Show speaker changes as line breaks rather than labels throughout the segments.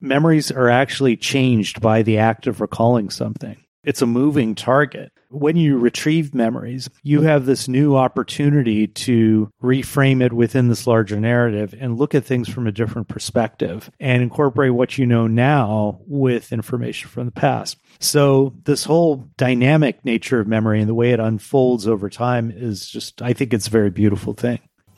memories are actually changed by the act of recalling something. It's a moving target. When you retrieve memories, you have this new opportunity to reframe it within this larger narrative and look at things from a different perspective and incorporate what you know now with information from the past. So this whole dynamic nature of memory and the way it unfolds over time is just, I think it's a very beautiful thing.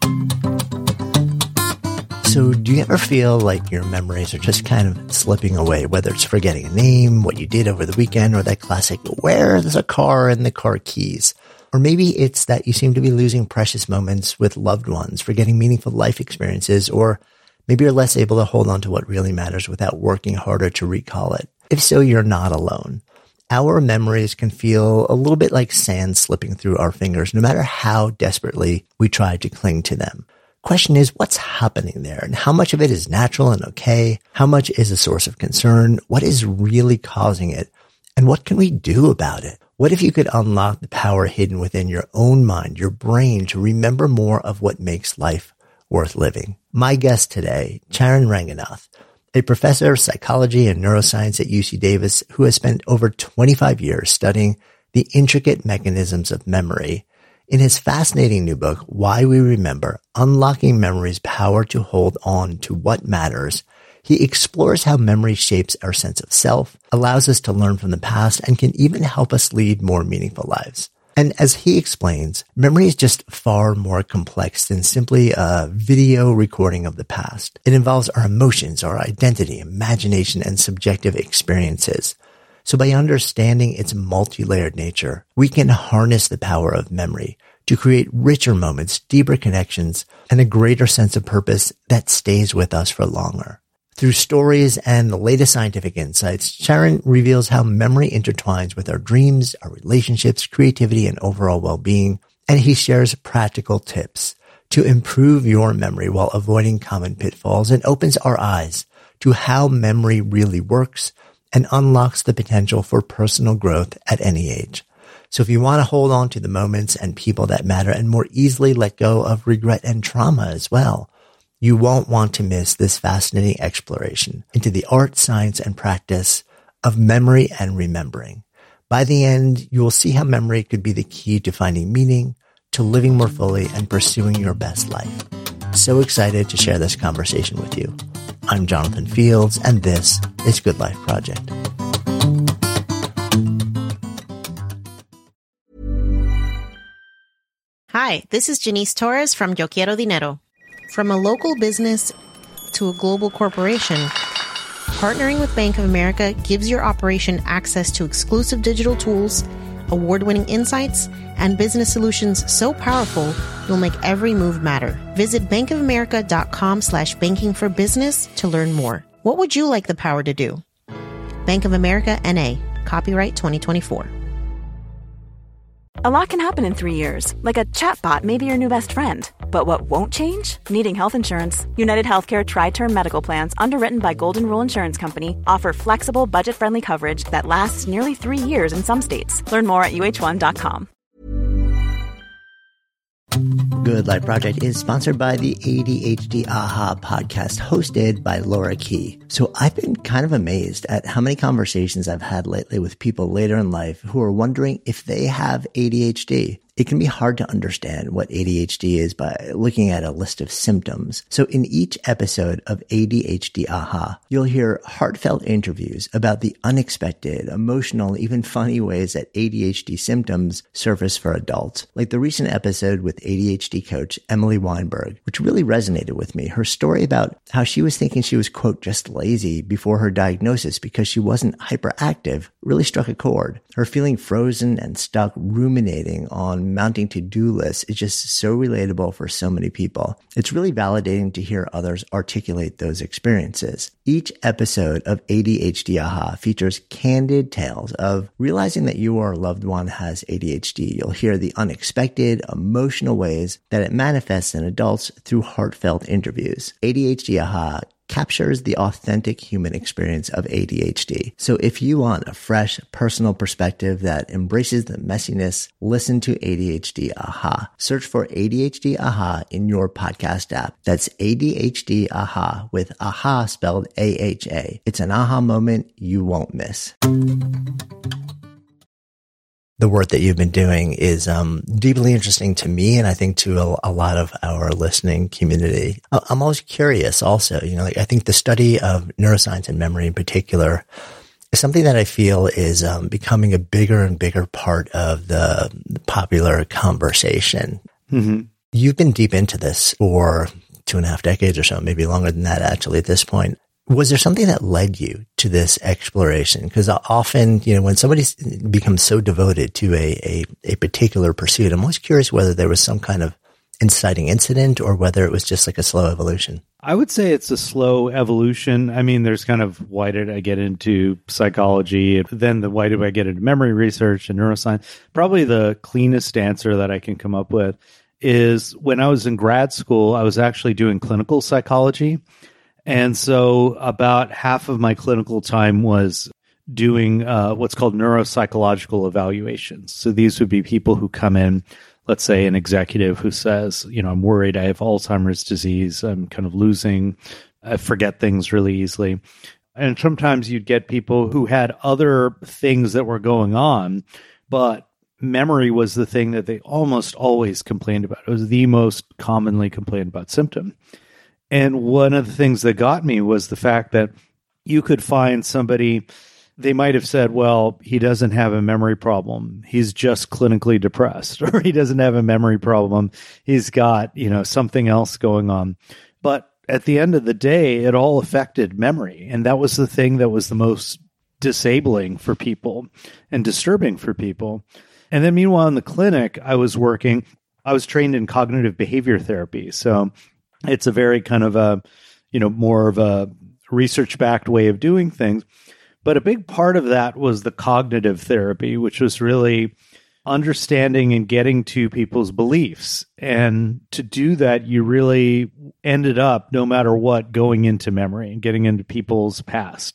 So do you ever feel like your memories are just kind of slipping away, whether it's forgetting a name, what you did over the weekend, or that classic, where's a car and the car keys? Or maybe it's that you seem to be losing precious moments with loved ones, forgetting meaningful life experiences, or maybe you're less able to hold on to what really matters without working harder to recall it. If so, you're not alone. Our memories can feel a little bit like sand slipping through our fingers, no matter how desperately we try to cling to them. Question is, what's happening there, and how much of it is natural and okay? How much is a source of concern? What is really causing it? And what can we do about it? What if you could unlock the power hidden within your own mind, your brain, to remember more of what makes life worth living? My guest today, Charan Ranganath, a professor of psychology and neuroscience at UC Davis who has spent over 25 years studying the intricate mechanisms of memory. In his fascinating new book, Why We Remember, Unlocking Memory's Power to Hold On to What Matters, he explores how memory shapes our sense of self, allows us to learn from the past, and can even help us lead more meaningful lives. And as he explains, memory is just far more complex than simply a video recording of the past. It involves our emotions, our identity, imagination, and subjective experiences. So by understanding its multi-layered nature, we can harness the power of memory to create richer moments, deeper connections, and a greater sense of purpose that stays with us for longer. Through stories and the latest scientific insights, Charan reveals how memory intertwines with our dreams, our relationships, creativity, and overall well-being, and he shares practical tips to improve your memory while avoiding common pitfalls, and opens our eyes to how memory really works and unlocks the potential for personal growth at any age. So if you want to hold on to the moments and people that matter and more easily let go of regret and trauma as well, you won't want to miss this fascinating exploration into the art, science, and practice of memory and remembering. By the end, you will see how memory could be the key to finding meaning, to living more fully, and pursuing your best life. So excited to share this conversation with you. I'm Jonathan Fields, and this is Good Life Project.
Hi, this is Janice Torres from Yo Quiero Dinero. From a local business to a global corporation, partnering with Bank of America gives your operation access to exclusive digital tools, award-winning insights, and business solutions so powerful, you'll make every move matter. Visit bankofamerica.com/banking for business to learn more. What would you like the power to do? Bank of America, N.A. Copyright 2024.
A lot can happen in 3 years, like a chatbot may be your new best friend. But what won't change? Needing health insurance. United Healthcare Tri-Term Medical Plans, underwritten by Golden Rule Insurance Company, offer flexible, budget-friendly coverage that lasts nearly 3 years in some states. Learn more at UH1.com.
Good Life Project is sponsored by the ADHD AHA podcast, hosted by Laura Key. So I've been kind of amazed at how many conversations I've had lately with people later in life who are wondering if they have ADHD. It can be hard to understand what ADHD is by looking at a list of symptoms. So in each episode of ADHD AHA, you'll hear heartfelt interviews about the unexpected, emotional, even funny ways that ADHD symptoms surface for adults. Like the recent episode with ADHD coach Emily Weinberg, which really resonated with me. Her story about how she was thinking she was, quote, just lazy before her diagnosis because she wasn't hyperactive really struck a chord. Her feeling frozen and stuck ruminating on mounting to-do lists is just so relatable for so many people. It's really validating to hear others articulate those experiences. Each episode of ADHD AHA features candid tales of realizing that you or a loved one has ADHD. You'll hear the unexpected, emotional ways that it manifests in adults through heartfelt interviews. ADHD AHA captures the authentic human experience of ADHD. So if you want a fresh, personal perspective that embraces the messiness, listen to ADHD Aha. Search for ADHD Aha in your podcast app. That's ADHD Aha with Aha spelled AHA. It's an aha moment you won't miss. The work that you've been doing is deeply interesting to me, and I think to a lot of our listening community. I'm always curious also, I think the study of neuroscience and memory in particular is something that I feel is becoming a bigger and bigger part of the popular conversation. Mm-hmm. You've been deep into this for 2.5 decades or so, maybe longer than that actually at this point. Was there something that led you to this exploration? Because often, when somebody becomes so devoted to a particular pursuit, I'm always curious whether there was some kind of inciting incident or whether it was just like a slow evolution.
I would say it's a slow evolution. I mean, there's kind of why did I get into psychology? Then why did I get into memory research and neuroscience? Probably the cleanest answer that I can come up with is when I was in grad school, I was actually doing clinical psychology. And so about half of my clinical time was doing what's called neuropsychological evaluations. So these would be people who come in, let's say an executive who says, I'm worried I have Alzheimer's disease. I'm kind of I forget things really easily. And sometimes you'd get people who had other things that were going on, but memory was the thing that they almost always complained about. It was the most commonly complained about symptom. And one of the things that got me was the fact that you could find somebody, they might have said, well, he doesn't have a memory problem. He's just clinically depressed, or he doesn't have a memory problem. He's got, something else going on. But at the end of the day, it all affected memory. And that was the thing that was the most disabling for people and disturbing for people. And then meanwhile, in the clinic, I was trained in cognitive behavior therapy. So it's a very kind of more of a research-backed way of doing things. But a big part of that was the cognitive therapy, which was really understanding and getting to people's beliefs. And to do that, you really ended up, no matter what, going into memory and getting into people's past.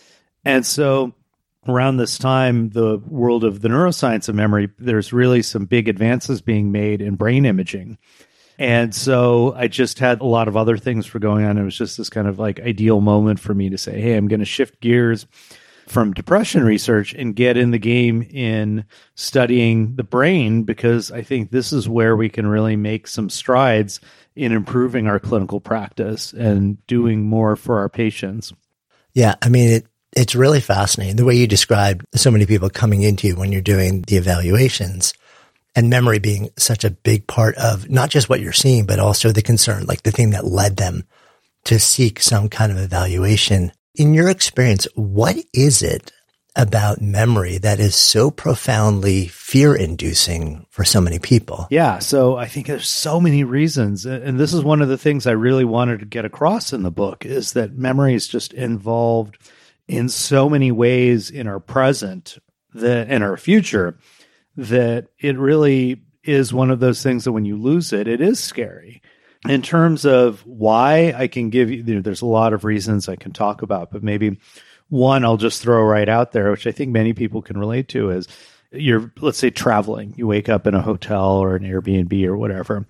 And so around this time, the world of the neuroscience of memory, there's really some big advances being made in brain imaging. And so I just had a lot of other things for going on. It was just this kind of like ideal moment for me to say, hey, I'm going to shift gears from depression research and get in the game in studying the brain, because I think this is where we can really make some strides in improving our clinical practice and doing more for our patients.
Yeah, I mean, it's really fascinating the way you described so many people coming into you when you're doing the evaluations. And memory being such a big part of not just what you're seeing, but also the concern, like the thing that led them to seek some kind of evaluation. In your experience, what is it about memory that is so profoundly fear-inducing for so many people?
Yeah, so I think there's so many reasons. And this is one of the things I really wanted to get across in the book, is that memory is just involved in so many ways in our present, in our future, that it really is one of those things that when you lose it, it is scary. In terms of why, I can give you, there's a lot of reasons I can talk about, but maybe one I'll just throw right out there, which I think many people can relate to, is you're, let's say, traveling. You wake up in a hotel or an Airbnb or whatever,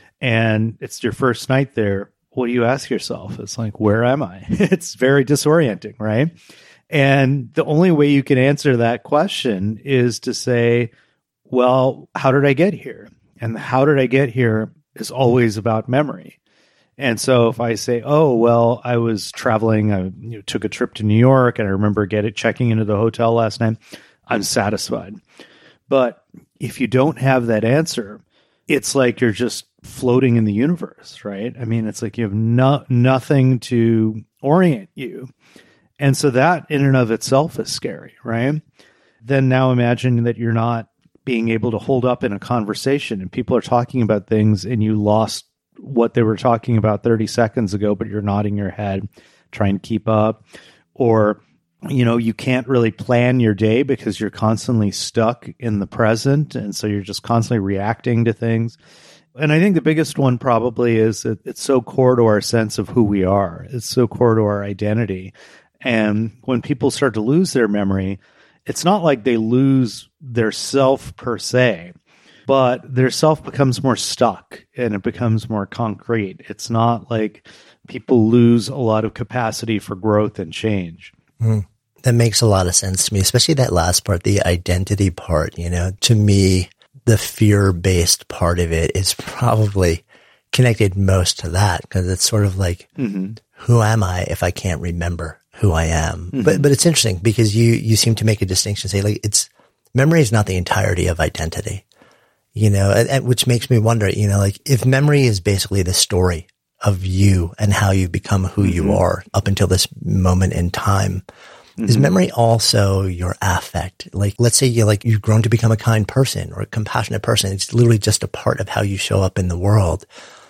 and it's your first night there. What do you ask yourself? It's like, where am I? It's very disorienting, right? And the only way you can answer that question is to say, well, how did I get here? And how did I get here is always about memory. And so if I say, oh, well, I was traveling, I took a trip to New York, and I remember checking into the hotel last night, I'm satisfied. But if you don't have that answer, it's like you're just floating in the universe, right? I mean, it's like you have nothing to orient you. And so that in and of itself is scary, right? Then now imagine that you're not being able to hold up in a conversation and people are talking about things and you lost what they were talking about 30 seconds ago, but you're nodding your head, trying to keep up. Or, you can't really plan your day because you're constantly stuck in the present. And so you're just constantly reacting to things. And I think the biggest one probably is that it's so core to our sense of who we are. It's so core to our identity. And when people start to lose their memory, it's not like they lose their self per se, but their self becomes more stuck and it becomes more concrete. It's not like people lose a lot of capacity for growth and change.
That makes a lot of sense to me, especially that last part, the identity part. You know, to me, the fear-based part of it is probably connected most to that, because it's sort of like, who am I if I can't remember who I am? But it's interesting because you seem to make a distinction, say like memory is not the entirety of identity, you know, which makes me wonder, you know, like if memory is basically the story of you and how you become who you are up until this moment in time, is memory also your affect? Like, let's say you've grown to become a kind person or a compassionate person. It's literally just a part of how you show up in the world.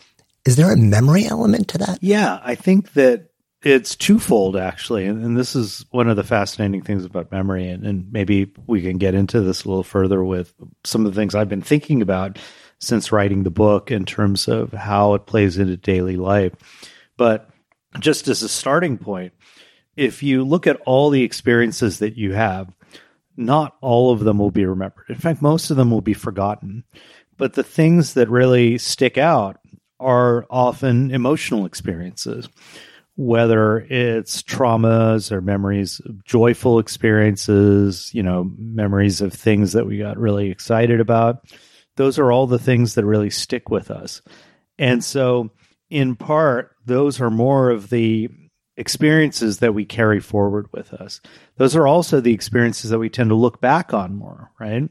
Is there a memory element to that?
Yeah, I think that it's twofold, actually. And this is one of the fascinating things about memory. And maybe we can get into this a little further with some of the things I've been thinking about since writing the book in terms of how it plays into daily life. But just as a starting point, if you look at all the experiences that you have, not all of them will be remembered. In fact, most of them will be forgotten. But the things that really stick out are often emotional experiences, whether it's traumas or memories of joyful experiences, you know, memories of things that we got really excited about. Those are all the things that really stick with us. And so, in part, those are more of the experiences that we carry forward with us. Those are also the experiences that we tend to look back on more, right?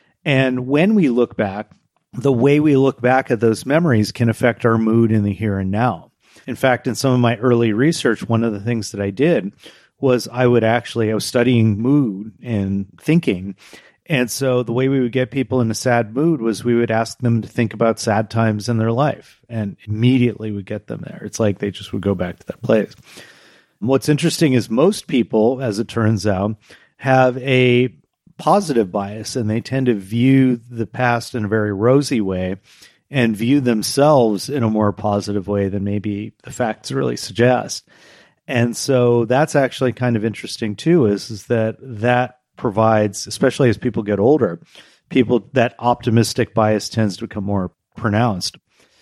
And when we look back, the way we look back at those memories can affect our mood in the here and now. In fact, in some of my early research, one of the things that I did was I was studying mood and thinking. And so the way we would get people in a sad mood was we would ask them to think about sad times in their life, and immediately would get them there. It's like they just would go back to that place. What's interesting is most people, as it turns out, have a positive bias, and they tend to view the past in a very rosy way and view themselves in a more positive way than maybe the facts really suggest. And so that's actually kind of interesting too, is that provides, especially as people get older, that optimistic bias tends to become more pronounced.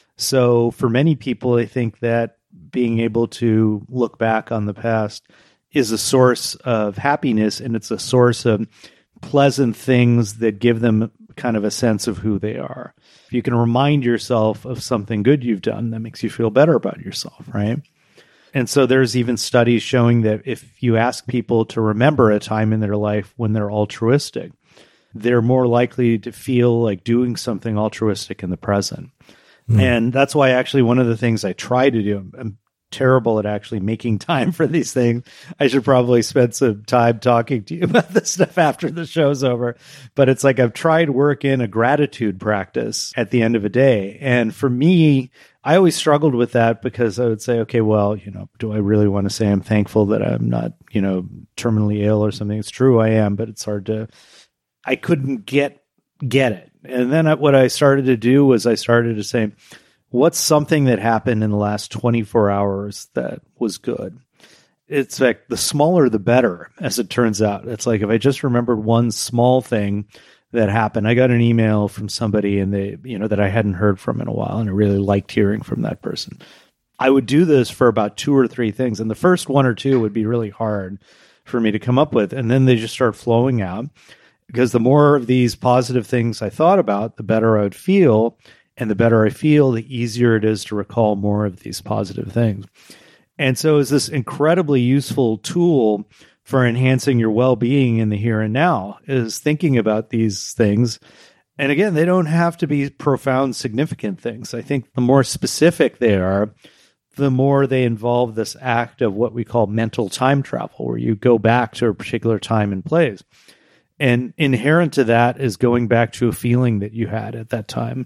So for many people, I think that being able to look back on the past is a source of happiness, and it's a source of pleasant things that give them kind of a sense of who they are. If you can remind yourself of something good you've done, that makes you feel better about yourself, right? And so there's even studies showing that if you ask people to remember a time in their life when they're altruistic, they're more likely to feel like doing something altruistic in the present. And that's why actually one of the things I try to do, I'm terrible at actually making time for these things. I should probably spend some time talking to you about this stuff after the show's over. But it's like I've tried to work in a gratitude practice at the end of a day. And for me, I always struggled with that because I would say, okay, well, you know, do I really want to say I'm thankful that I'm not, you know, terminally ill or something? It's true, I am, but it's hard to, I couldn't get it. And then what I started to do was I started to say, what's something that happened in the last 24 hours that was good? It's like the smaller, the better, as it turns out. It's like if I just remembered one small thing that happened. I got an email from somebody and that I hadn't heard from in a while, and I really liked hearing from that person. I would do this for about 2 or 3 things, and the first 1 or 2 would be really hard for me to come up with, and then they just start flowing out. Because the more of these positive things I thought about, the better I would feel. And the better I feel, the easier it is to recall more of these positive things. And so it's this incredibly useful tool for enhancing your well-being in the here and now, is thinking about these things. And again, they don't have to be profound, significant things. I think the more specific they are, the more they involve this act of what we call mental time travel, where you go back to a particular time and place. And inherent to that is going back to a feeling that you had at that time.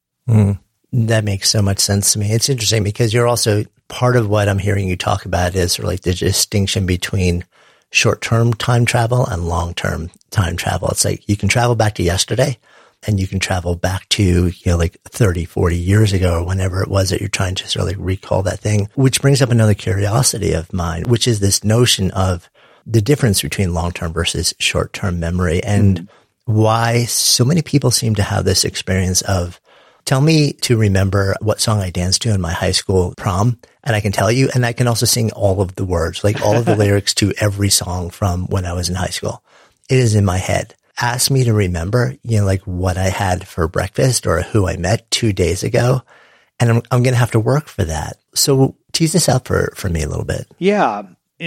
That makes so much sense to me. It's interesting because you're also, part of what I'm hearing you talk about is sort of like the distinction between short-term time travel and long-term time travel. It's like you can travel back to yesterday, and you can travel back to, like 30, 40 years ago or whenever it was that you're trying to sort of like recall that thing, which brings up another curiosity of mine, which is this notion of the difference between long-term versus short-term memory and why so many people seem to have this experience of, tell me to remember what song I danced to in my high school prom, and I can tell you, and I can also sing all of the words, like all of the lyrics to every song from when I was in high school. It is in my head. Ask me to remember, like what I had for breakfast or who I met 2 days ago, and I'm going to have to work for that. So tease this out for me a little bit.
Yeah.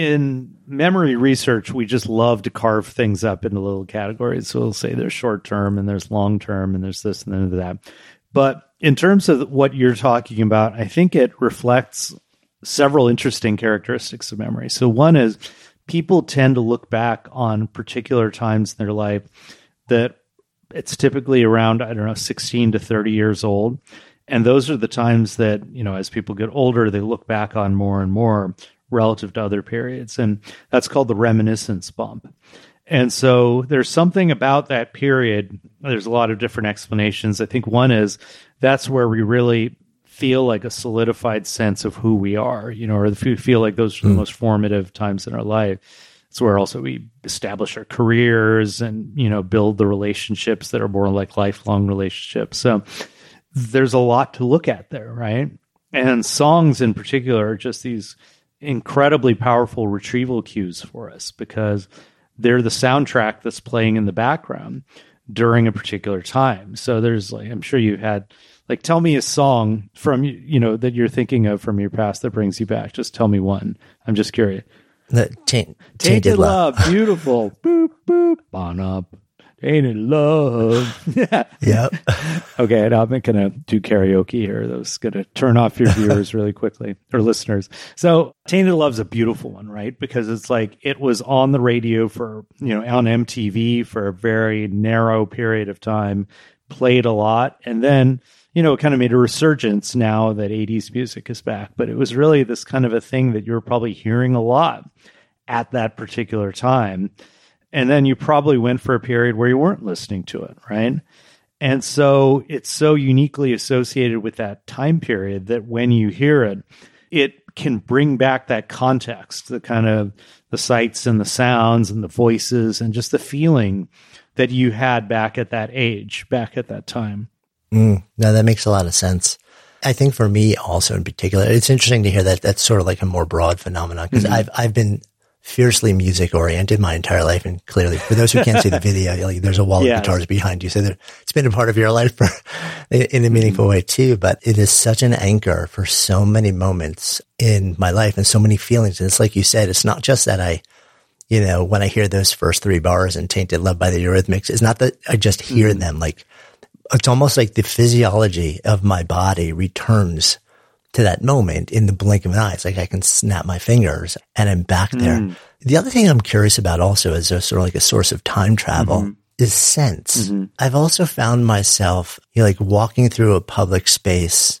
In memory research, we just love to carve things up into little categories. So we'll say there's short term and there's long term and there's this and then that. But in terms of what you're talking about, I think it reflects several interesting characteristics of memory. So one is people tend to look back on particular times in their life that it's typically around, 16 to 30 years old. And those are the times that, as people get older, they look back on more and more relative to other periods. And that's called the reminiscence bump. And so there's something about that period. There's a lot of different explanations. I think one is that's where we really feel like a solidified sense of who we are, or if we feel like those are the most formative times in our life. It's where also we establish our careers and, build the relationships that are more like lifelong relationships. So there's a lot to look at there, right? And songs in particular are just these incredibly powerful retrieval cues for us because they're the soundtrack that's playing in the background during a particular time. So there's I'm sure you've had, tell me a song from, that you're thinking of from your past that brings you back. Just tell me one. I'm just curious.
The Tainted Love.
Beautiful. Boop, boop. On up. Tainted Love.
Yep.
Okay, now I'm going to do karaoke here. That was going to turn off your viewers really quickly, or listeners. So Tainted Love's a beautiful one, right? Because it's it was on the radio for, on MTV for a very narrow period of time, played a lot. And then, it kind of made a resurgence now that 80s music is back. But it was really this kind of a thing that you were probably hearing a lot at that particular time. And then you probably went for a period where you weren't listening to it, right? And so it's so uniquely associated with that time period that when you hear it, it can bring back that context, the kind of the sights and the sounds and the voices and just the feeling that you had back at that age, back at that time.
No, that makes a lot of sense. I think for me also in particular, it's interesting to hear that that's sort of like a more broad phenomenon because I've been fiercely music oriented my entire life. And clearly for those who can't see the video, there's a wall of guitars behind you. So it's been a part of your life in a meaningful way too, but it is such an anchor for so many moments in my life and so many feelings. And it's like you said, it's not just that when I hear those first 3 bars in Tainted Love by the Eurythmics, it's not that I just hear them. It's almost like the physiology of my body returns to that moment in the blink of an eye. It's like I can snap my fingers and I'm back there. The other thing I'm curious about also is sort of like a source of time travel is sense. I've also found myself walking through a public space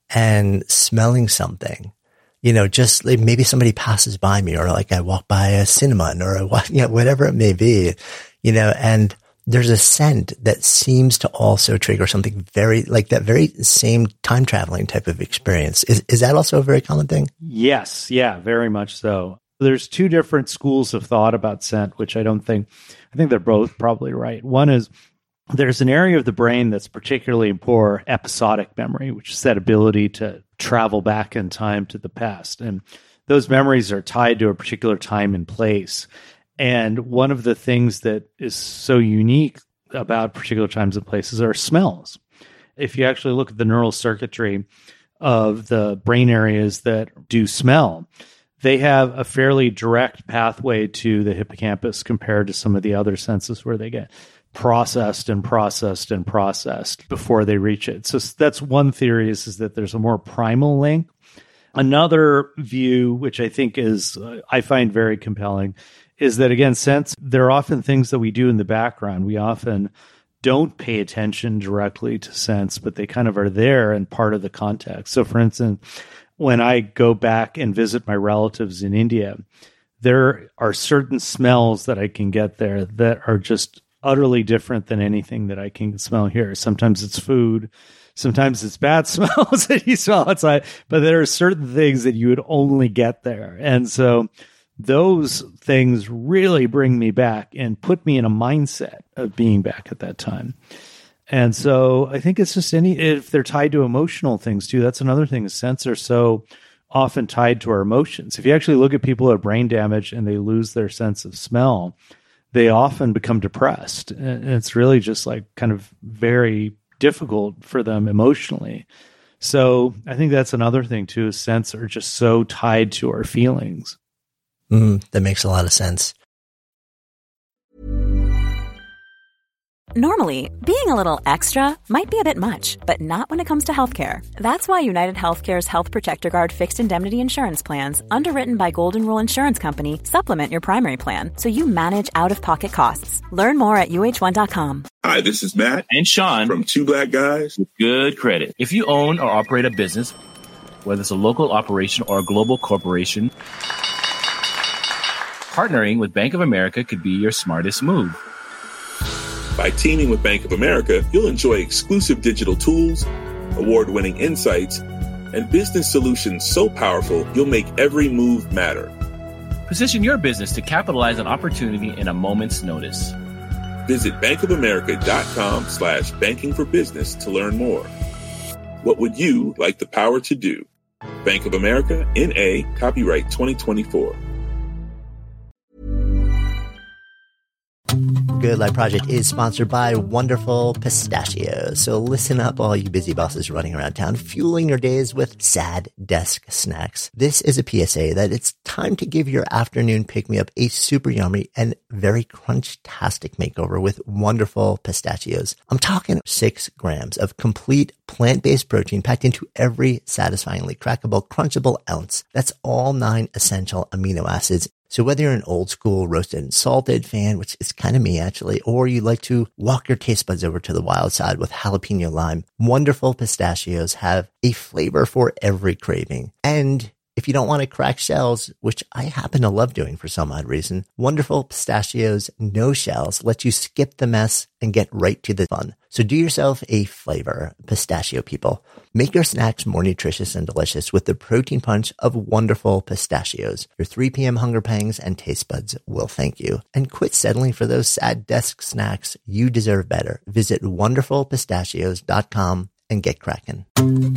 and smelling something, just maybe somebody passes by me or I walk by a cinema or whatever it may be, and there's a scent that seems to also trigger something very that very same time traveling type of experience. Is that also a very common thing?
Yes. Yeah, very much so. There's 2 different schools of thought about scent, which I think they're both probably right. One is there's an area of the brain that's particularly for episodic memory, which is that ability to travel back in time to the past. And those memories are tied to a particular time and place. And one of the things that is so unique about particular times and places are smells. If you actually look at the neural circuitry of the brain areas that do smell, they have a fairly direct pathway to the hippocampus compared to some of the other senses where they get processed and processed and processed before they reach it. So that's one theory is that there's a more primal link. Another view, which I think I find very compelling, is that, again, sense, there are often things that we do in the background. We often don't pay attention directly to sense, but they kind of are there and part of the context. So, for instance, when I go back and visit my relatives in India, there are certain smells that I can get there that are just utterly different than anything that I can smell here. Sometimes it's food. Sometimes it's bad smells that you smell outside, but there are certain things that you would only get there. And so those things really bring me back and put me in a mindset of being back at that time. And so I think it's just if they're tied to emotional things too, that's another thing. Scents are so often tied to our emotions. If you actually look at people who have brain damage and they lose their sense of smell, they often become depressed. And it's really just like kind of very difficult for them emotionally. So I think that's another thing too, is scents are just so tied to our feelings.
That makes a lot of sense.
Normally, being a little extra might be a bit much, but not when it comes to healthcare. That's why United Healthcare's Health Protector Guard fixed indemnity insurance plans, underwritten by Golden Rule Insurance Company, supplement your primary plan so you manage out-of-pocket costs. Learn more at uh1.com.
Hi, this is Matt
and Sean
from Two Black Guys
with Good Credit. If you own or operate a business, whether it's a local operation or a global corporation, partnering with Bank of America could be your smartest move.
By teaming with Bank of America, you'll enjoy exclusive digital tools, award-winning insights, and business solutions so powerful you'll make every move matter.
Position your business to capitalize on opportunity in a moment's notice.
Visit bankofamerica.com/banking for business to learn more. What would you like the power to do? Bank of America, N.A., copyright 2024.
Good Life Project is sponsored by Wonderful Pistachios. So listen up, all you busy bosses running around town, fueling your days with sad desk snacks. This is a PSA that it's time to give your afternoon pick-me-up a super yummy and very crunch-tastic makeover with Wonderful Pistachios. I'm talking 6 grams of complete plant-based protein packed into every satisfyingly crackable, crunchable ounce. That's all 9 essential amino acids. So whether you're an old school roasted and salted fan, which is kind of me actually, or you like to walk your taste buds over to the wild side with jalapeno lime, Wonderful Pistachios have a flavor for every craving. And if you don't want to crack shells, which I happen to love doing for some odd reason, Wonderful Pistachios No Shells let you skip the mess and get right to the fun. So do yourself a favor, pistachio people. Make your snacks more nutritious and delicious with the protein punch of Wonderful Pistachios. Your 3 p.m. hunger pangs and taste buds will thank you. And quit settling for those sad desk snacks. You deserve better. Visit wonderfulpistachios.com and get cracking.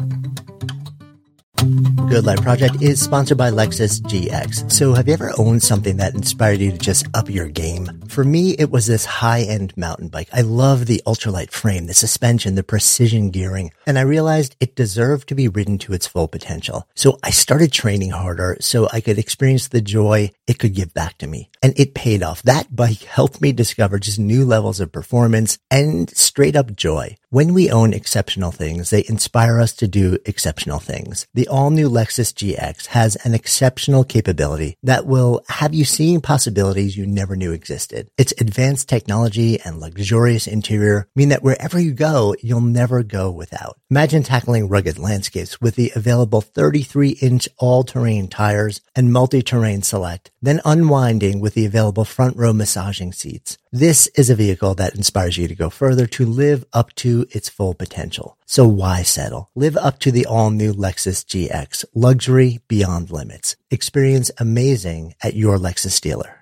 Good Life Project is sponsored by Lexus GX. So have you ever owned something that inspired you to just up your game? For me, it was this high-end mountain bike. I love the ultralight frame, the suspension, the precision gearing, and I realized it deserved to be ridden to its full potential. So I started training harder so I could experience the joy it could give back to me. And it paid off. That bike helped me discover just new levels of performance and straight up joy. When we own exceptional things, they inspire us to do exceptional things. The all-new Lexus GX has an exceptional capability that will have you seeing possibilities you never knew existed. Its advanced technology and luxurious interior mean that wherever you go, you'll never go without. Imagine tackling rugged landscapes with the available 33-inch all-terrain tires and multi-terrain select, then unwinding with the available front-row massaging seats. This is a vehicle that inspires you to go further, to live up to its full potential. So why settle? Live up to the all-new Lexus GX. Luxury beyond limits. Experience amazing at your Lexus dealer.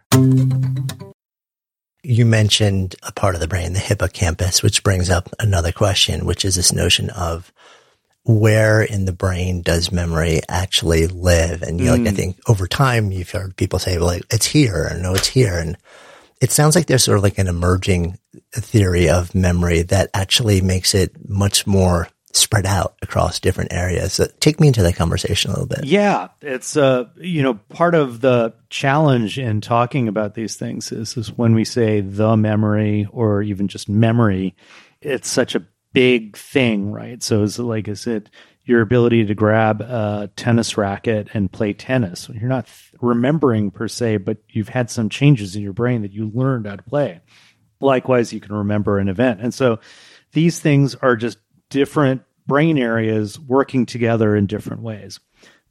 You mentioned a part of the brain, the hippocampus, which brings up another question, which is this notion of where in the brain does memory actually live? And you know, like, I think over time you've heard people say, well, like, it's here, or no, it's here. And it sounds like there's sort of like an emerging theory of memory that actually makes it much more spread out across different areas. So take me into that conversation a little bit.
Yeah, it's part of the challenge in talking about these things is when we say the memory or even just memory, it's such a big thing, right? So is it your ability to grab a tennis racket and play tennis? You're not remembering per se, but you've had some changes in your brain that you learned how to play. Likewise, you can remember an event. And so these things are just different brain areas working together in different ways.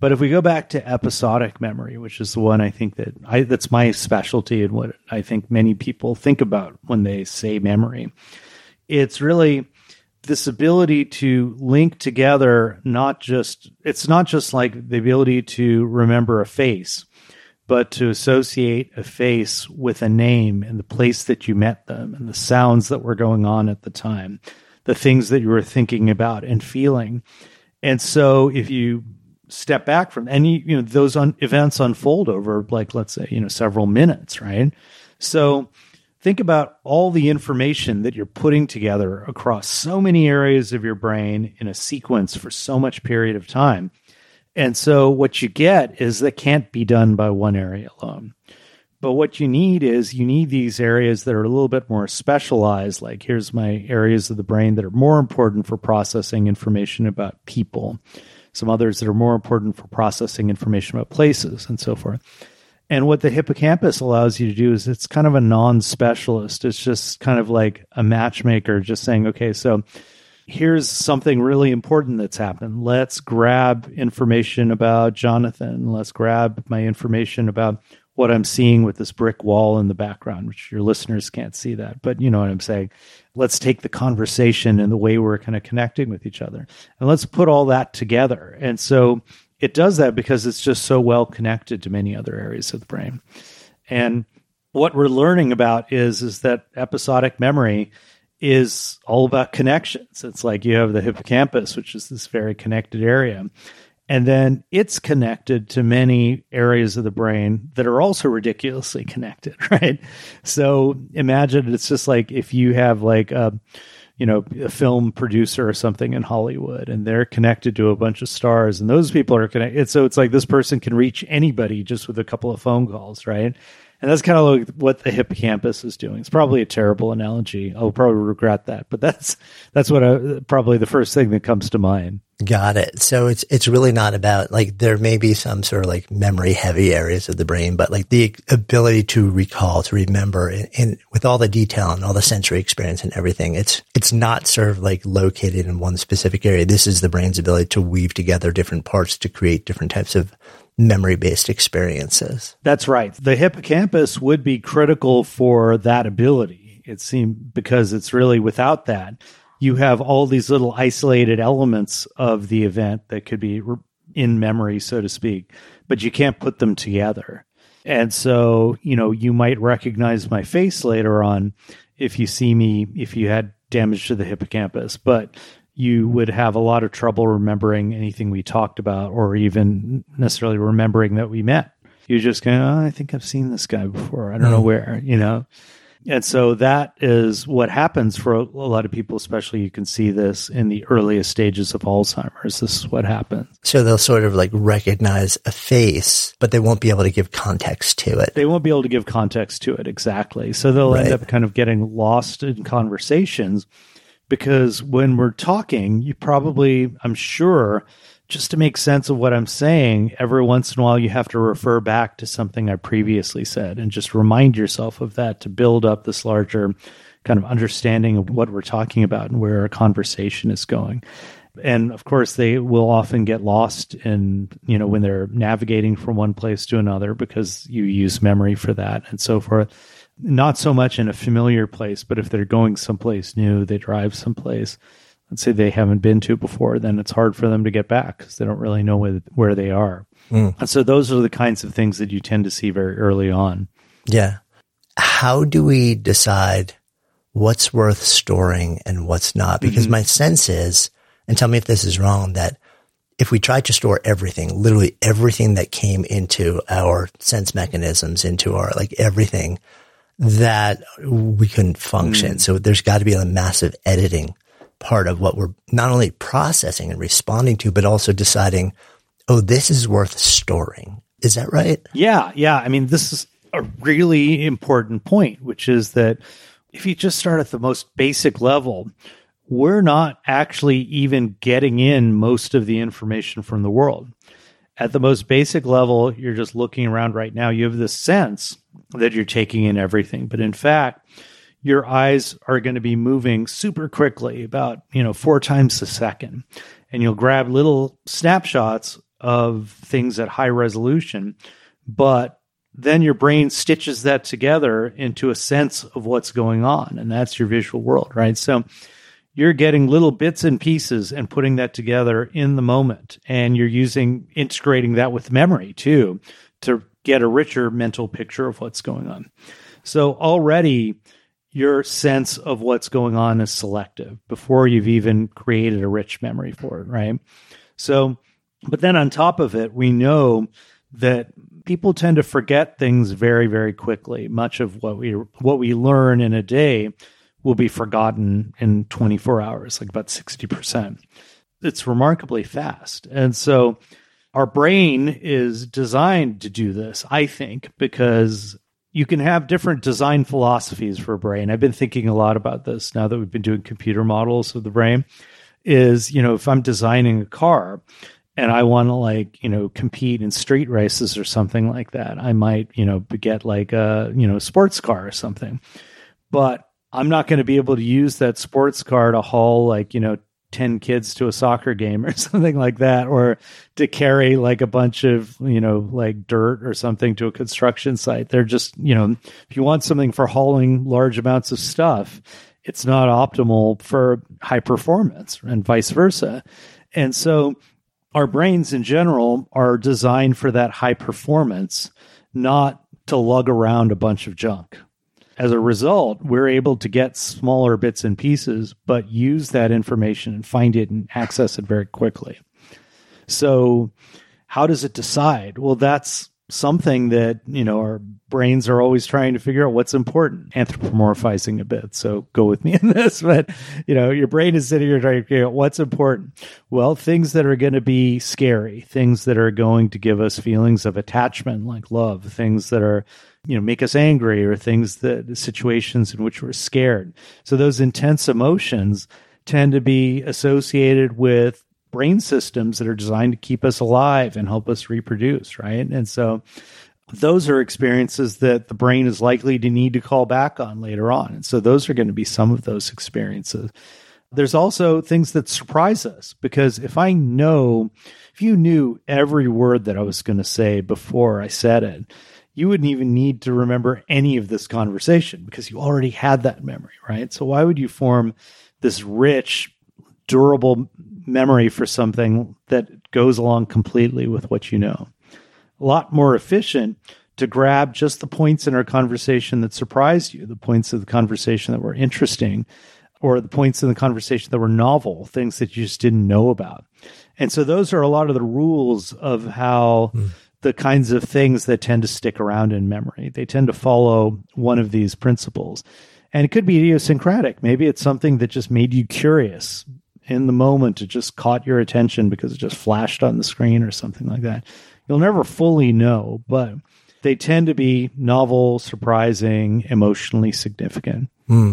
But if we go back to episodic memory, which is the one I think that's my specialty and what I think many people think about when they say memory, it's really this ability to link together, it's not just like the ability to remember a face, but to associate a face with a name and the place that you met them and the sounds that were going on at the time, the things that you were thinking about and feeling. And so if you step back from any, those events unfold over let's say, several minutes, right? So think about all the information that you're putting together across so many areas of your brain in a sequence for so much period of time. And so what you get is that can't be done by one area alone. But what you need these areas that are a little bit more specialized, like here's my areas of the brain that are more important for processing information about people, some others that are more important for processing information about places and so forth. And what the hippocampus allows you to do is it's kind of a non-specialist. It's just kind of like a matchmaker just saying, okay, so here's something really important that's happened. Let's grab information about Jonathan. Let's grab my information about what I'm seeing with this brick wall in the background, which your listeners can't see that, but you know what I'm saying. Let's take the conversation and the way we're kind of connecting with each other, and let's put all that together. And so it does that because it's just so well connected to many other areas of the brain. And what we're learning about is that episodic memory is all about connections. It's like you have the hippocampus, which is this very connected area. And then it's connected to many areas of the brain that are also ridiculously connected, right? So imagine it's just like if you have a film producer or something in Hollywood, and they're connected to a bunch of stars, and those people are connected. So it's like this person can reach anybody just with a couple of phone calls, right? And that's kind of like what the hippocampus is doing. It's probably a terrible analogy. I'll probably regret that, but that's what probably the first thing that comes to mind.
Got it. So it's really not about there may be some sort of memory heavy areas of the brain, but the ability to recall, to remember, and with all the detail and all the sensory experience and everything, it's not sort of located in one specific area. This is the brain's ability to weave together different parts to create different types of memory-based experiences.
That's right. The hippocampus would be critical for that ability, it seems, because it's really without that, you have all these little isolated elements of the event that could be in memory, so to speak, but you can't put them together. And so, you might recognize my face later on if you see me, if you had damage to the hippocampus, but you would have a lot of trouble remembering anything we talked about or even necessarily remembering that we met. You just go, I think I've seen this guy before. I don't know where, And so that is what happens for a lot of people, especially you can see this in the earliest stages of Alzheimer's. This is what happens.
So they'll sort of recognize a face, but they won't be able to give context to it.
They won't be able to give context to it, exactly. So they'll end up kind of getting lost in conversations because when we're talking, you probably, I'm sure, just to make sense of what I'm saying, every once in a while you have to refer back to something I previously said and just remind yourself of that to build up this larger kind of understanding of what we're talking about and where our conversation is going. And of course, they will often get lost in, when they're navigating from one place to another because you use memory for that and so forth. Not so much in a familiar place, but if they're going someplace new, they drive someplace, let's say they haven't been to before, then it's hard for them to get back because they don't really know where they are. And so those are the kinds of things that you tend to see very early on.
Yeah. How do we decide what's worth storing and what's not? Because my sense is, and tell me if this is wrong, that if we tried to store everything, literally everything that came into our sense mechanisms, into our everything, that we couldn't function. So there's got to be a massive editing part of what we're not only processing and responding to, but also deciding, this is worth storing. Is that right?
Yeah. I mean, this is a really important point, which is that if you just start at the most basic level, we're not actually even getting in most of the information from the world. At the most basic level, you're just looking around right now. You have this sense that you're taking in everything. But in fact, your eyes are going to be moving super quickly, about 4 times a second. And you'll grab little snapshots of things at high resolution, but then your brain stitches that together into a sense of what's going on, and that's your visual world, right? So you're getting little bits and pieces and putting that together in the moment, and you're integrating that with memory too to get a richer mental picture of what's going on. So already your sense of what's going on is selective before you've even created a rich memory for it, right? So, but then on top of it, we know that people tend to forget things very, very quickly. Much of what we learn in a day will be forgotten in 24 hours, like about 60%. It's remarkably fast. And so our brain is designed to do this, I think, because you can have different design philosophies for a brain. I've been thinking a lot about this now that we've been doing computer models of the brain. Is, if I'm designing a car and I want to compete in street races or something like that, I might, get like a, sports car or something. But I'm not going to be able to use that sports car to haul 10 kids to a soccer game or something like that, or to carry like a bunch of, dirt or something to a construction site. They're just, if you want something for hauling large amounts of stuff, it's not optimal for high performance and vice versa. And so our brains in general are designed for that high performance, not to lug around a bunch of junk. As a result, we're able to get smaller bits and pieces, but use that information and find it and access it very quickly. So how does it decide? Well, that's something that, our brains are always trying to figure out what's important, anthropomorphizing a bit. So go with me in this, but, your brain is sitting here trying to figure out what's important. Well, things that are going to be scary, things that are going to give us feelings of attachment, like love, things that are, make us angry, or situations in which we're scared. So those intense emotions tend to be associated with brain systems that are designed to keep us alive and help us reproduce, right? And so those are experiences that the brain is likely to need to call back on later on. And so those are going to be some of those experiences. There's also things that surprise us, because if you knew every word that I was going to say before I said it, you wouldn't even need to remember any of this conversation because you already had that memory, right? So why would you form this rich, durable memory for something that goes along completely with what you know? A lot more efficient to grab just the points in our conversation that surprised you, the points of the conversation that were interesting, or the points in the conversation that were novel, things that you just didn't know about. And so those are a lot of the rules of how the kinds of things that tend to stick around in memory. They tend to follow one of these principles. And it could be idiosyncratic. Maybe it's something that just made you curious in the moment. It just caught your attention because it just flashed on the screen or something like that. You'll never fully know, but they tend to be novel, surprising, emotionally significant.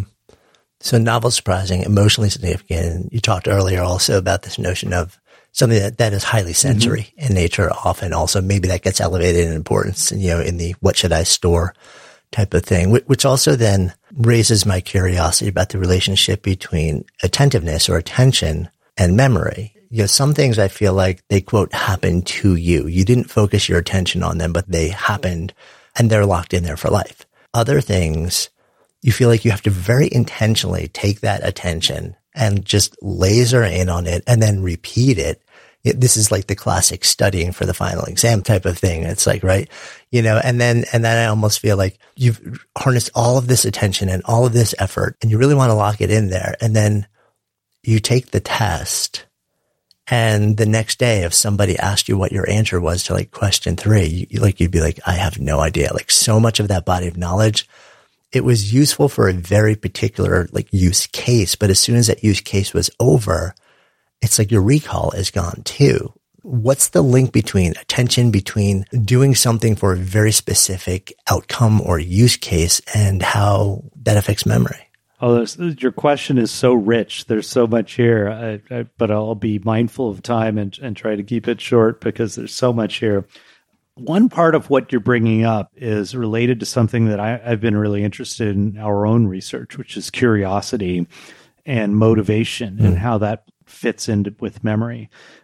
So novel, surprising, emotionally significant. You talked earlier also about this notion of something that is highly sensory in nature. Often also maybe that gets elevated in importance, in the what should I store type of thing, which also then raises my curiosity about the relationship between attentiveness or attention and memory. Some things I feel like they, quote, happen to you. You didn't focus your attention on them, but they happened and they're locked in there for life. Other things, you feel like you have to very intentionally take that attention and just laser in on it and then repeat it. This is like the classic studying for the final exam type of thing. It's like, right, and then I almost feel like you've harnessed all of this attention and all of this effort and you really want to lock it in there. And then you take the test, and the next day, if somebody asked you what your answer was to like question 3, you'd be like, I have no idea. Like so much of that body of knowledge, it was useful for a very particular use case. But as soon as that use case was over, it's like your recall is gone too. What's the link between attention, between doing something for a very specific outcome or use case, and how that affects memory?
Oh, your question is so rich. There's so much here, but I'll be mindful of time and try to keep it short because there's so much here. One part of what you're bringing up is related to something that I've been really interested in our own research, which is curiosity and motivation and how that fits in with memory.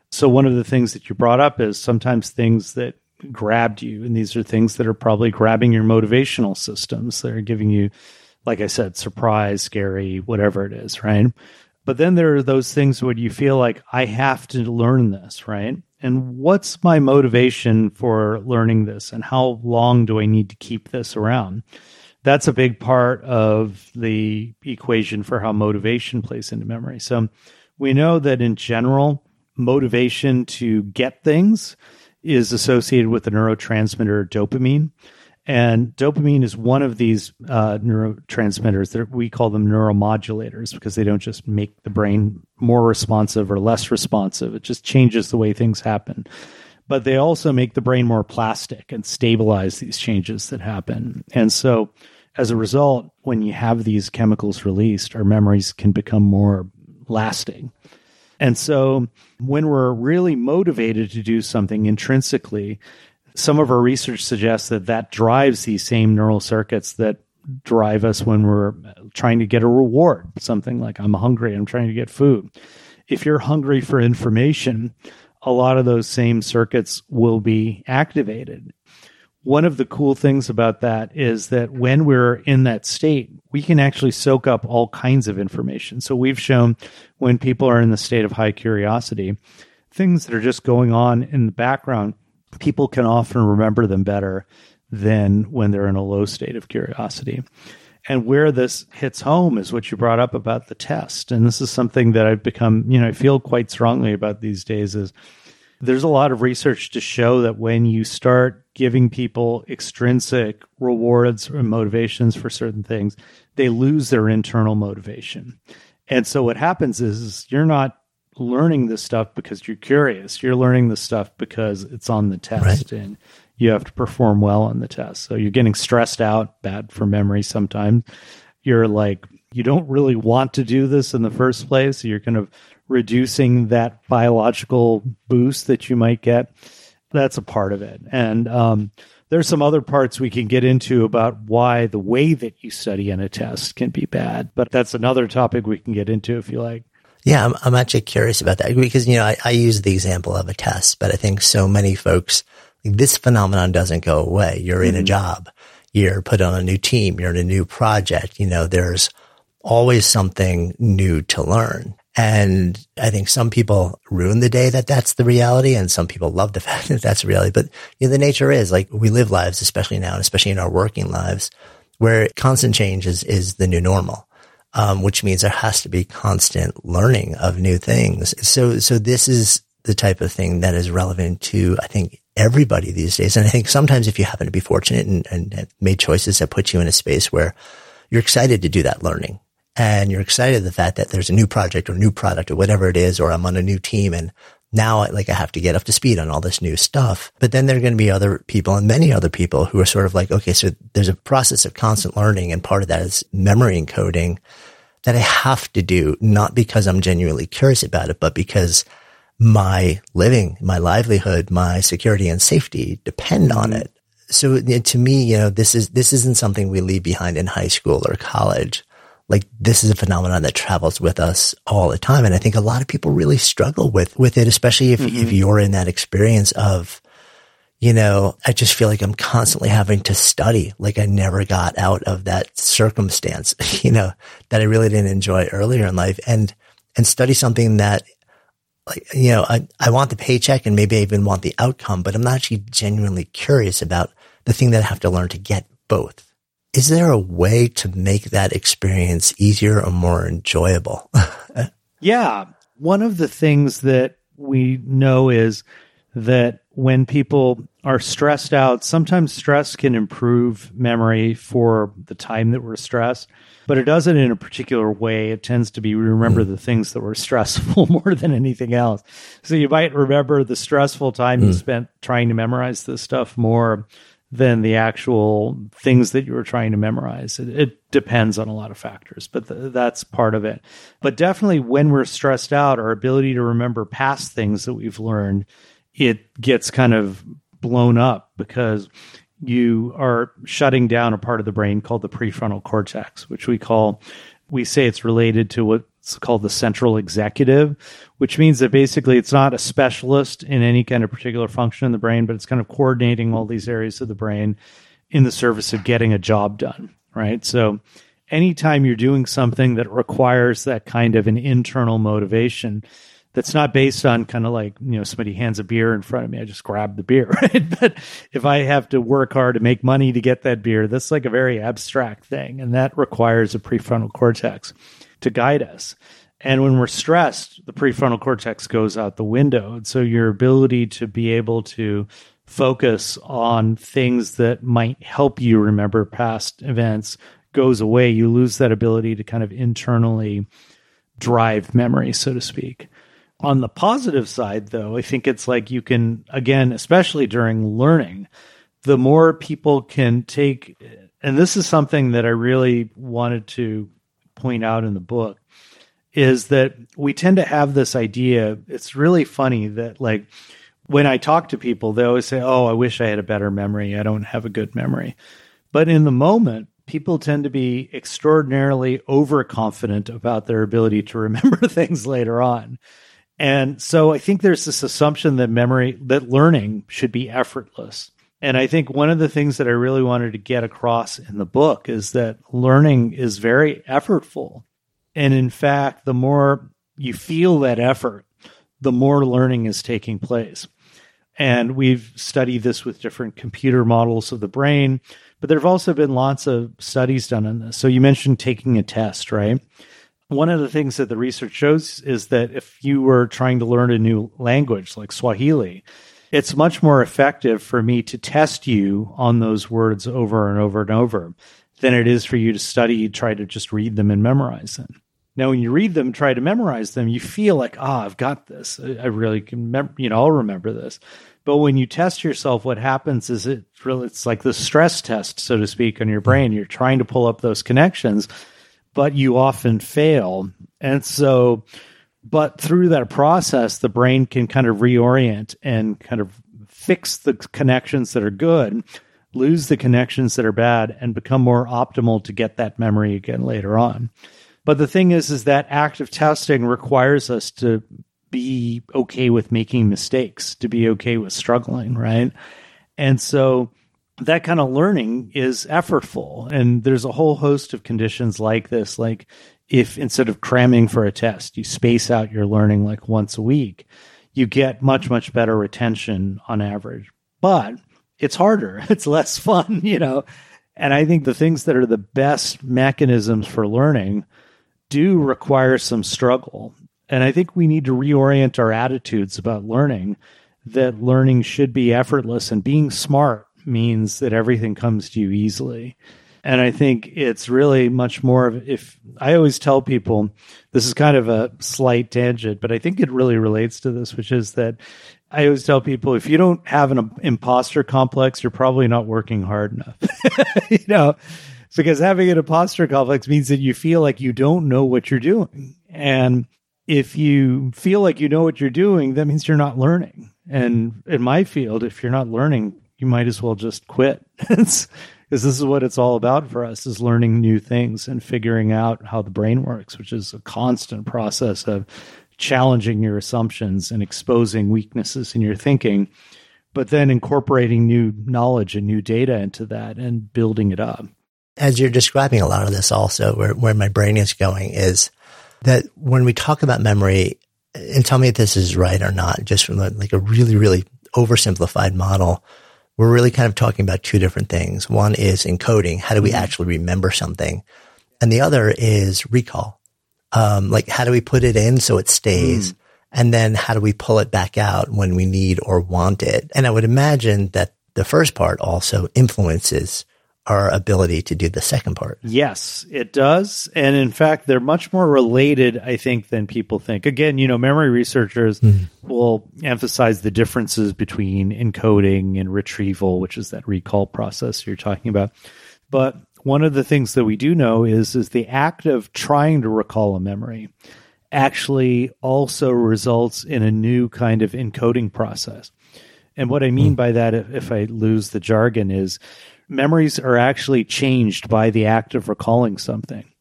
So one of the things that you brought up is sometimes things that grabbed you, and these are things that are probably grabbing your motivational systems. They're giving you, like I said, surprise, scary, whatever it is, right? But then there are those things where you feel like, I have to learn this, right? And what's my motivation for learning this? And how long do I need to keep this around? That's a big part of the equation for how motivation plays into memory. So we know that in general, motivation to get things is associated with the neurotransmitter dopamine. And dopamine is one of these neurotransmitters that we call them neuromodulators, because they don't just make the brain more responsive or less responsive. It just changes the way things happen. But they also make the brain more plastic and stabilize these changes that happen. And so as a result, when you have these chemicals released, our memories can become more lasting. And so when we're really motivated to do something intrinsically, some of our research suggests that that drives these same neural circuits that drive us when we're trying to get a reward. Something like, I'm hungry, I'm trying to get food. If you're hungry for information, a lot of those same circuits will be activated. One of the cool things about that is that when we're in that state, we can actually soak up all kinds of information. So we've shown when people are in the state of high curiosity, things that are just going on in the background, people can often remember them better than when they're in a low state of curiosity. And where this hits home is what you brought up about the test. And this is something that I've become, I feel quite strongly about these days, is there's a lot of research to show that when you start giving people extrinsic rewards or motivations for certain things, they lose their internal motivation. And so what happens is you're not learning this stuff because you're curious. You're learning this stuff because it's on the test, right? And you have to perform well on the test. So you're getting stressed out, bad for memory sometimes. You're like, you don't really want to do this in the first place. So you're kind of reducing that biological boost that you might get. That's a part of it. And there's some other parts we can get into about why the way that you study in a test can be bad. But that's another topic we can get into if you like.
Yeah, I'm actually curious about that because, I use the example of a test, but I think so many folks, this phenomenon doesn't go away. You're in a job, you're put on a new team, you're in a new project, there's always something new to learn. And I think some people ruin the day that that's the reality, and some people love the fact that that's the reality. But the nature is, like, we live lives, especially now, and especially in our working lives, where constant change is the new normal, which means there has to be constant learning of new things. So this is the type of thing that is relevant to, I think, everybody these days. And I think sometimes if you happen to be fortunate and have made choices that put you in a space where you're excited to do that learning, and you're excited the fact that there's a new project or new product or whatever it is, or I'm on a new team and now I have to get up to speed on all this new stuff. But then there are going to be other people, and many other people, who are sort of like, okay, so there's a process of constant learning, and part of that is memory encoding that I have to do, not because I'm genuinely curious about it, but because my living, my livelihood, my security and safety depend on it. So to me, this isn't something we leave behind in high school or college. Like, this is a phenomenon that travels with us all the time. And I think a lot of people really struggle with it, especially if you're in that experience of, I just feel like I'm constantly having to study. Like, I never got out of that circumstance, that I really didn't enjoy earlier in life, and study something that, I want the paycheck and maybe I even want the outcome, but I'm not actually genuinely curious about the thing that I have to learn to get both. Is there a way to make that experience easier or more enjoyable?
Yeah. One of the things that we know is that when people are stressed out, sometimes stress can improve memory for the time that we're stressed, but it does it in a particular way. It tends to be, we remember the things that were stressful more than anything else. So you might remember the stressful time you spent trying to memorize this stuff more than the actual things that you were trying to memorize. It depends on a lot of factors, but that's part of it. But definitely when we're stressed out, our ability to remember past things that we've learned, it gets kind of blown up because you are shutting down a part of the brain called the prefrontal cortex, which we call we say it's related to what's called the central executive, which means that basically it's not a specialist in any kind of particular function in the brain, but it's kind of coordinating all these areas of the brain in the service of getting a job done, right? So anytime you're doing something that requires that kind of an internal motivation, that's not based on kind of like, somebody hands a beer in front of me, I just grab the beer, right? But if I have to work hard to make money to get that beer, that's like a very abstract thing. And that requires a prefrontal cortex to guide us. And when we're stressed, the prefrontal cortex goes out the window. And so your ability to be able to focus on things that might help you remember past events goes away. You lose that ability to kind of internally drive memory, so to speak. On the positive side, though, I think it's like you can, again, especially during learning, the more people can take, and this is something that I really wanted to point out in the book, is that we tend to have this idea. It's really funny that, like, when I talk to people, they always say, oh, I wish I had a better memory. I don't have a good memory. But in the moment, people tend to be extraordinarily overconfident about their ability to remember things later on. And so I think there's this assumption that learning should be effortless. And I think one of the things that I really wanted to get across in the book is that learning is very effortful. And in fact, the more you feel that effort, the more learning is taking place. And we've studied this with different computer models of the brain, but there have also been lots of studies done on this. So you mentioned taking a test, right? One of the things that the research shows is that if you were trying to learn a new language like Swahili, it's much more effective for me to test you on those words over and over and over than it is for you to study, try to just read them and memorize them. Now, when you read them, try to memorize them, you feel like, I've got this. I really can, I'll remember this. But when you test yourself, what happens is it's like the stress test, so to speak, on your brain. You're trying to pull up those connections, but you often fail. And so, but through that process, the brain can kind of reorient and kind of fix the connections that are good, lose the connections that are bad, and become more optimal to get that memory again later on. But the thing is that active testing requires us to be okay with making mistakes, to be okay with struggling, right? And so that kind of learning is effortful. And there's a whole host of conditions like this, like if instead of cramming for a test, you space out your learning like once a week, you get much, much better retention on average. But it's harder. It's less fun, And I think the things that are the best mechanisms for learning do require some struggle. And I think we need to reorient our attitudes about learning, that learning should be effortless, and being smart means that everything comes to you easily. And I think it's really much more of, if I always tell people, this is kind of a slight tangent, but I think it really relates to this, which is that I always tell people, if you don't have an imposter complex, you're probably not working hard enough. Because having an imposter complex means that you feel like you don't know what you're doing. And if you feel like you know what you're doing, that means you're not learning. And in my field, if you're not learning, you might as well just quit. Because this is what it's all about for us, is learning new things and figuring out how the brain works, which is a constant process of challenging your assumptions and exposing weaknesses in your thinking, but then incorporating new knowledge and new data into that and building it up.
As you're describing a lot of this also, where my brain is going is that when we talk about memory, and tell me if this is right or not, just from like a really, really oversimplified model, we're really kind of talking about two different things. One is encoding. How do we actually remember something? And the other is recall. Like how do we put it in so it stays? And then how do we pull it back out when we need or want it? And I would imagine that the first part also influences our ability to do the second part.
Yes, it does. And in fact, they're much more related, I think, than people think. Again, memory researchers will emphasize the differences between encoding and retrieval, which is that recall process you're talking about. But one of the things that we do know is the act of trying to recall a memory actually also results in a new kind of encoding process. And what I mean by that, if I lose the jargon, is memories are actually changed by the act of recalling something.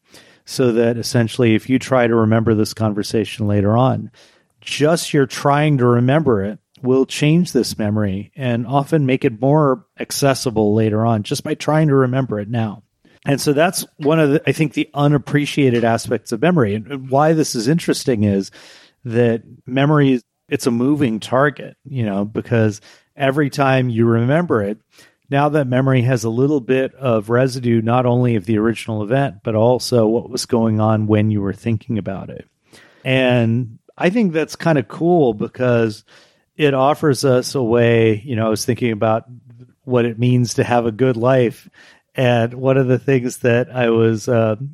so that essentially if you try to remember this conversation later on, just your trying to remember it will change this memory and often make it more accessible later on just by trying to remember it now. And so that's one of I think the unappreciated aspects of memory. And why this is interesting is that memory, it's a moving target, because every time you remember it, now that memory has a little bit of residue, not only of the original event, but also what was going on when you were thinking about it. And I think that's kind of cool because it offers us a way, I was thinking about what it means to have a good life. And one of the things that I was,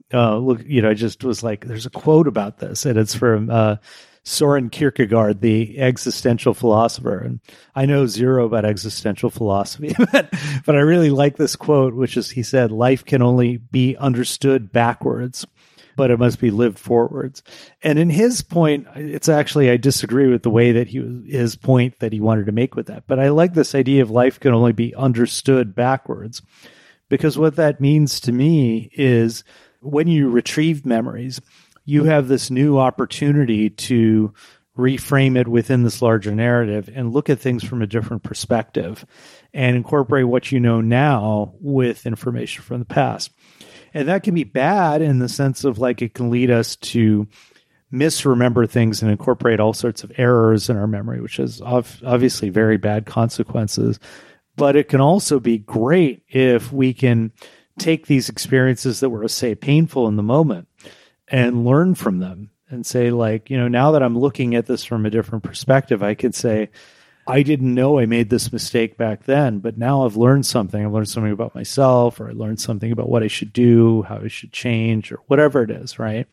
I just was like, there's a quote about this, and it's from Soren Kierkegaard, the existential philosopher. And I know zero about existential philosophy, but I really like this quote, which is, he said, life can only be understood backwards, but it must be lived forwards. And in his point, it's actually, I disagree with the way that his point that he wanted to make with that. But I like this idea of life can only be understood backwards, because what that means to me is when you retrieve memories, you have this new opportunity to reframe it within this larger narrative and look at things from a different perspective and incorporate what you know now with information from the past. And that can be bad in the sense of like it can lead us to misremember things and incorporate all sorts of errors in our memory, which is obviously very bad consequences. But it can also be great if we can take these experiences that were, say, painful in the moment and learn from them and say, like, now that I'm looking at this from a different perspective, I could say, I didn't know I made this mistake back then, but now I've learned something. I've learned something about myself, or I learned something about what I should do, how I should change, or whatever it is, right?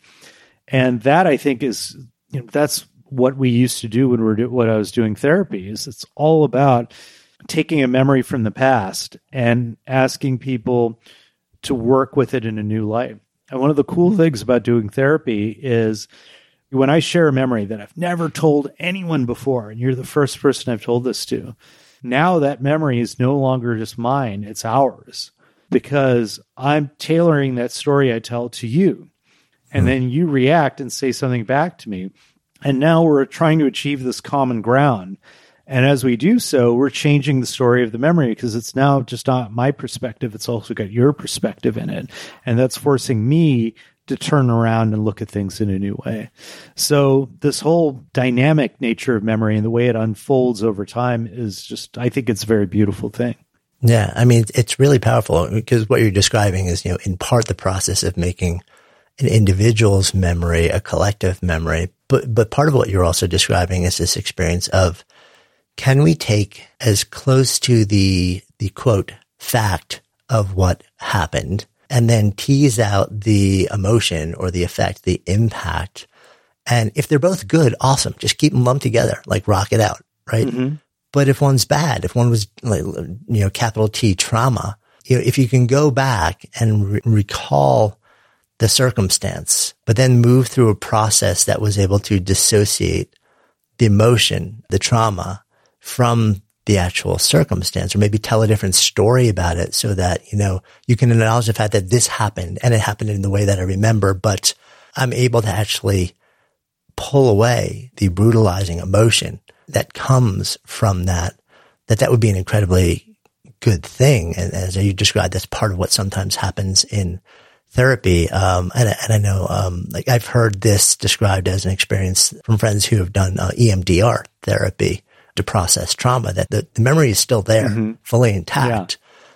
And that, I think, is, that's what we used to do when I was doing therapy, is it's all about taking a memory from the past and asking people to work with it in a new light. And one of the cool things about doing therapy is when I share a memory that I've never told anyone before, and you're the first person I've told this to, now that memory is no longer just mine, it's ours, because I'm tailoring that story I tell to you. And then you react and say something back to me. And now we're trying to achieve this common ground. And as we do so, we're changing the story of the memory because it's now just not my perspective. It's also got your perspective in it. And that's forcing me to turn around and look at things in a new way. So this whole dynamic nature of memory and the way it unfolds over time is just, I think it's a very beautiful thing.
Yeah. I mean, it's really powerful because what you're describing is, in part the process of making an individual's memory a collective memory. But part of what you're also describing is this experience of, can we take as close to the quote fact of what happened and then tease out the emotion or the effect, the impact? And if they're both good, awesome. Just keep them lumped together, like rock it out, right? Mm-hmm. But if one's bad, if one was, capital T trauma, if you can go back and recall the circumstance, but then move through a process that was able to dissociate the emotion, the trauma, from the actual circumstance, or maybe tell a different story about it so that, you can acknowledge the fact that this happened and it happened in the way that I remember, but I'm able to actually pull away the brutalizing emotion that comes from that would be an incredibly good thing. And as you described, that's part of what sometimes happens in therapy. And I know, I've heard this described as an experience from friends who have done EMDR therapy to process trauma, that the memory is still there, fully intact,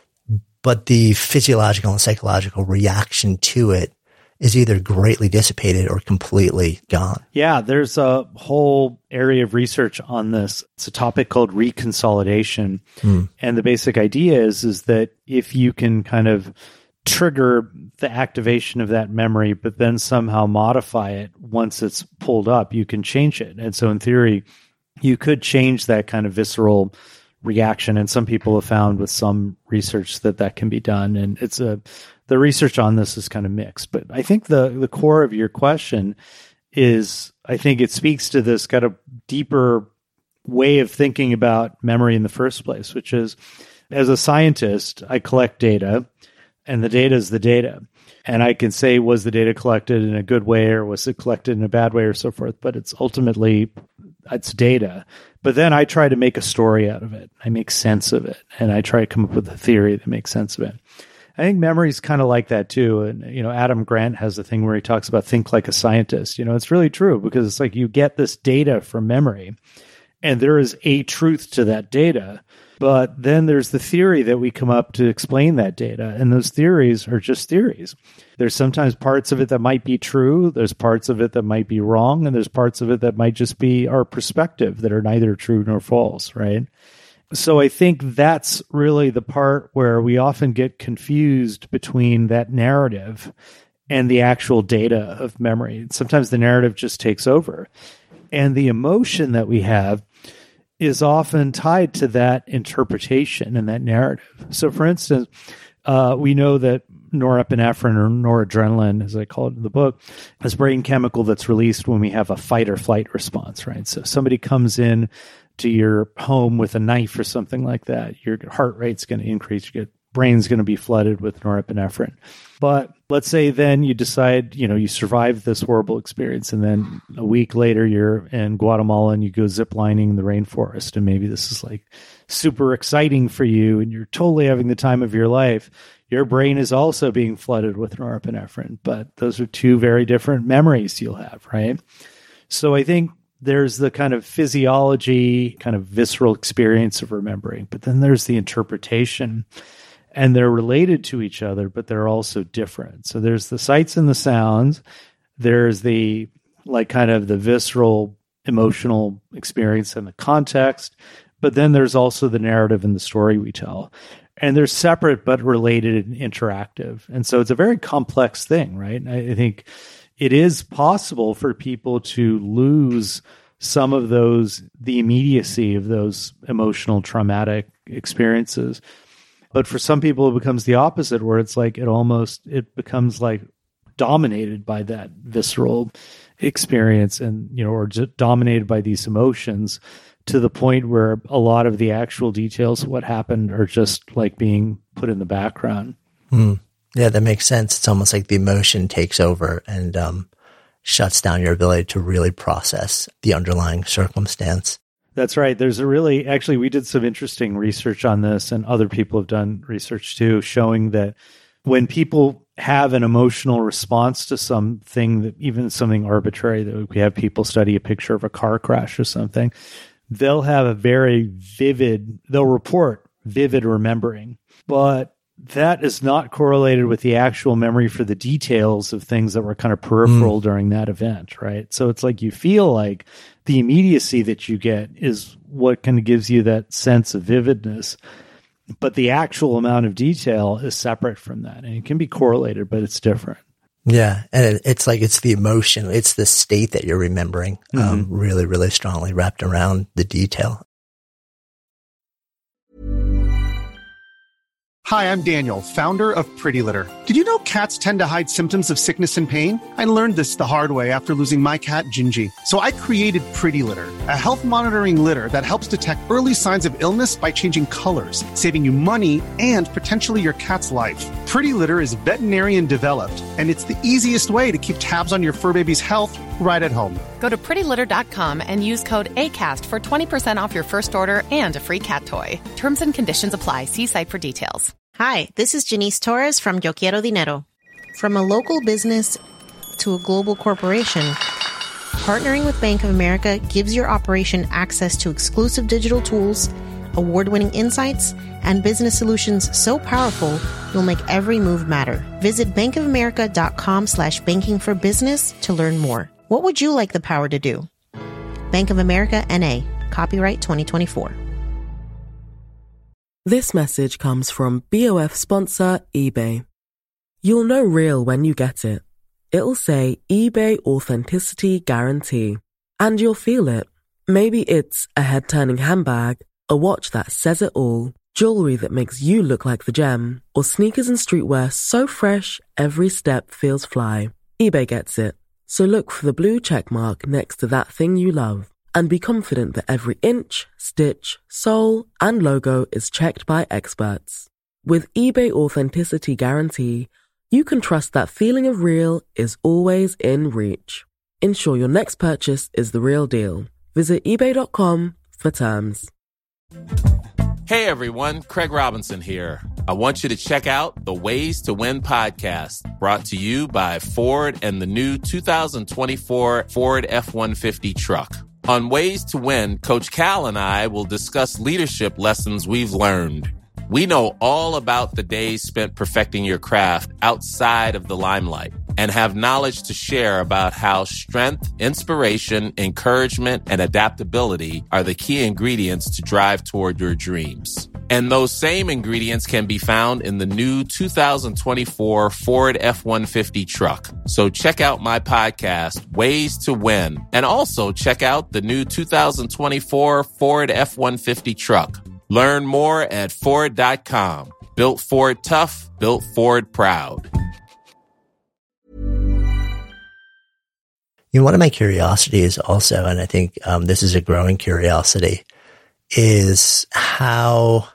but the physiological and psychological reaction to it is either greatly dissipated or completely gone.
Yeah, there's a whole area of research on this. It's a topic called reconsolidation. And the basic idea is that if you can kind of trigger the activation of that memory, but then somehow modify it once it's pulled up, you can change it. And so in theory, you could change that kind of visceral reaction. And some people have found with some research that can be done. And the research on this is kind of mixed. But I think the core of your question is, I think it speaks to this kind of deeper way of thinking about memory in the first place, which is, as a scientist, I collect data, and the data is the data. And I can say, was the data collected in a good way or was it collected in a bad way or so forth? But it's ultimately, it's data. But then I try to make a story out of it. I make sense of it. And I try to come up with a theory that makes sense of it. I think memory is kind of like that too. And, Adam Grant has a thing where he talks about think like a scientist. It's really true because it's like you get this data from memory and there is a truth to that data. But then there's the theory that we come up to explain that data. And those theories are just theories. There's sometimes parts of it that might be true. There's parts of it that might be wrong. And there's parts of it that might just be our perspective that are neither true nor false, right? So I think that's really the part where we often get confused between that narrative and the actual data of memory. Sometimes the narrative just takes over. And the emotion that we have is often tied to that interpretation and that narrative. So for instance, we know that norepinephrine or noradrenaline, as I call it in the book, is a brain chemical that's released when we have a fight or flight response, right? So if somebody comes in to your home with a knife or something like that, your heart rate's going to increase, your brain's going to be flooded with norepinephrine. But let's say then you decide, you survive this horrible experience, and then a week later you're in Guatemala and you go ziplining in the rainforest, and maybe this is like super exciting for you and you're totally having the time of your life. Your brain is also being flooded with norepinephrine, but those are two very different memories you'll have, right? So I think there's the kind of physiology, kind of visceral experience of remembering, but then there's the interpretation, and they're related to each other, but they're also different. So there's the sights and the sounds. There's the kind of the visceral emotional experience and the context, but then there's also the narrative and the story we tell. And they're separate but related and interactive. And so it's a very complex thing, right? I think it is possible for people to lose some of the immediacy of those emotional traumatic experiences. But for some people, it becomes the opposite, where it's like it becomes like dominated by that visceral experience and, or just dominated by these emotions to the point where a lot of the actual details of what happened are just like being put in the background.
Yeah, that makes sense. It's almost like the emotion takes over and shuts down your ability to really process the underlying circumstance.
That's right. We did some interesting research on this, and other people have done research too, showing that when people have an emotional response to something, that even something arbitrary, that we have people study a picture of a car crash or something, they'll report vivid remembering, but that is not correlated with the actual memory for the details of things that were kind of peripheral during that event, right? So it's like you feel like the immediacy that you get is what kind of gives you that sense of vividness, but the actual amount of detail is separate from that, and it can be correlated, but it's different.
Yeah, and it's like it's the emotion, it's the state that you're remembering, really, really strongly wrapped around the detail.
Hi, I'm Daniel, founder of Pretty Litter. Did you know cats tend to hide symptoms of sickness and pain? I learned this the hard way after losing my cat, Gingy. So I created Pretty Litter, a health monitoring litter that helps detect early signs of illness by changing colors, saving you money and potentially your cat's life. Pretty Litter is veterinarian developed, and it's the easiest way to keep tabs on your fur baby's health right at home.
Go to prettylitter.com and use code ACAST for 20% off your first order and a free cat toy. Terms and conditions apply. See site for details.
Hi, this is Janice Torres from Yo Quiero Dinero. From a local business to a global corporation, partnering with Bank of America gives your operation access to exclusive digital tools, award-winning insights, and business solutions so powerful you'll make every move matter. Visit bankofamerica.com/banking for business to learn more. What would you like the power to do? Bank of America, N.A. Copyright 2024.
This message comes from BOF sponsor eBay. You'll know real when you get it. It'll say eBay Authenticity Guarantee. And you'll feel it. Maybe it's a head-turning handbag, a watch that says it all, jewelry that makes you look like the gem, or sneakers and streetwear so fresh every step feels fly. eBay gets it. So look for the blue check mark next to that thing you love. And be confident that every inch, stitch, sole, and logo is checked by experts. With eBay Authenticity Guarantee, you can trust that feeling of real is always in reach. Ensure your next purchase is the real deal. Visit eBay.com for terms.
Hey everyone, Craig Robinson here. I want you to check out the Ways to Win podcast, brought to you by Ford and the new 2024 Ford F-150 truck. On Ways to Win, Coach Cal and I will discuss leadership lessons we've learned. We know all about the days spent perfecting your craft outside of the limelight and have knowledge to share about how strength, inspiration, encouragement, and adaptability are the key ingredients to drive toward your dreams. And those same ingredients can be found in the new 2024 Ford F-150 truck. So check out my podcast, Ways to Win, and also check out the new 2024 Ford F-150 truck. Learn more at Ford.com. Built Ford tough, built Ford proud.
You know, one of my curiosities also, and I think this is a growing curiosity, is how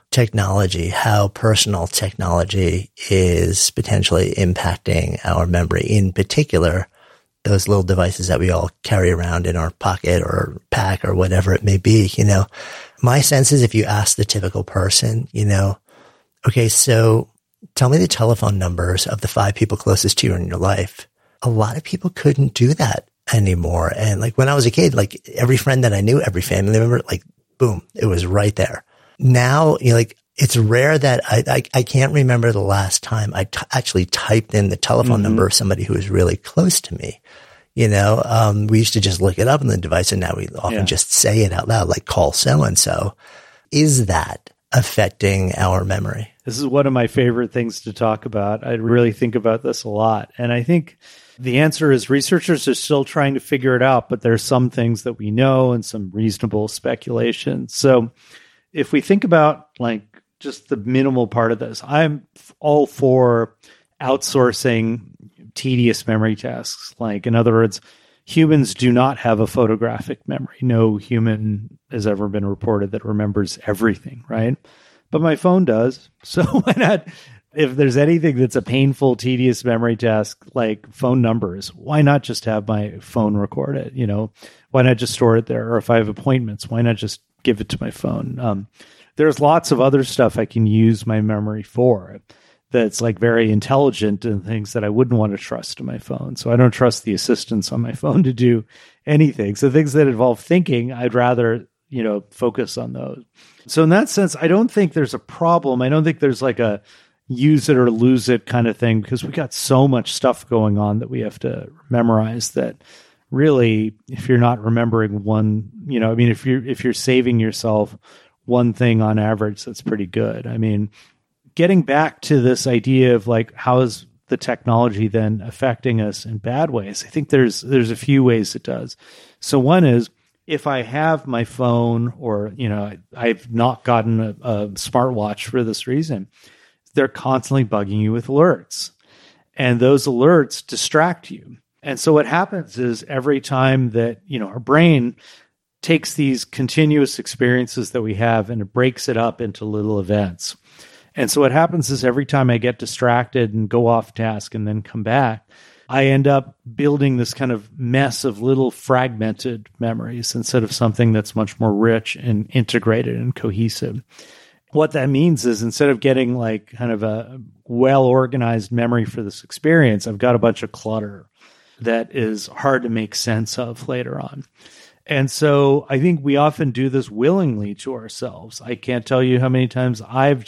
personal technology is potentially impacting our memory. In particular, those little devices that we all carry around in our pocket or pack or whatever it may be. You know, my sense is if you ask the typical person, you know, okay, so tell me the telephone numbers of the 5 people closest to you in your life. A lot of people couldn't do that anymore. And like when I was a kid, like every friend that I knew, every family member, like boom, it was right there. Now, you know, like it's rare that I can't remember the last time I actually typed in the telephone number of somebody who was really close to me. You know, we used to just look it up on the device, and now we often just say it out loud, like call so-and-so. Is that affecting our memory?
This is one of my favorite things to talk about. I really think about this a lot. And I think the answer is researchers are still trying to figure it out, but there's some things that we know and some reasonable speculation. So if we think about like just the minimal part of this, I'm all for outsourcing tedious memory tasks. Like, in other words, humans do not have a photographic memory. No human has ever been reported that remembers everything, right? But my phone does. So why not? If there's anything that's a painful, tedious memory task, like phone numbers, why not just have my phone record it? You know, why not just store it there? Or if I have appointments, why not just give it to my phone? There's lots of other stuff I can use my memory for that's like very intelligent and things that I wouldn't want to trust to my phone. So I don't trust the assistants on my phone to do anything. So things that involve thinking, I'd rather, you know, focus on those. So in that sense, I don't think there's a problem. I don't think there's like a use it or lose it kind of thing, because we got so much stuff going on that we have to memorize that really, if you're not remembering one, you know, I mean, if you're saving yourself one thing on average, that's pretty good. I mean, getting back to this idea of like, how is the technology then affecting us in bad ways? I think there's a few ways it does. So one is, if I have my phone, or, you know, I've not gotten a smartwatch for this reason, they're constantly bugging you with alerts, and those alerts distract you. And so what happens is every time that, you know, our brain takes these continuous experiences that we have and it breaks it up into little events. And so what happens is every time I get distracted and go off task and then come back, I end up building this kind of mess of little fragmented memories instead of something that's much more rich and integrated and cohesive. What that means is, instead of getting like kind of a well-organized memory for this experience, I've got a bunch of clutter that is hard to make sense of later on. And so I think we often do this willingly to ourselves. I can't tell you how many times I've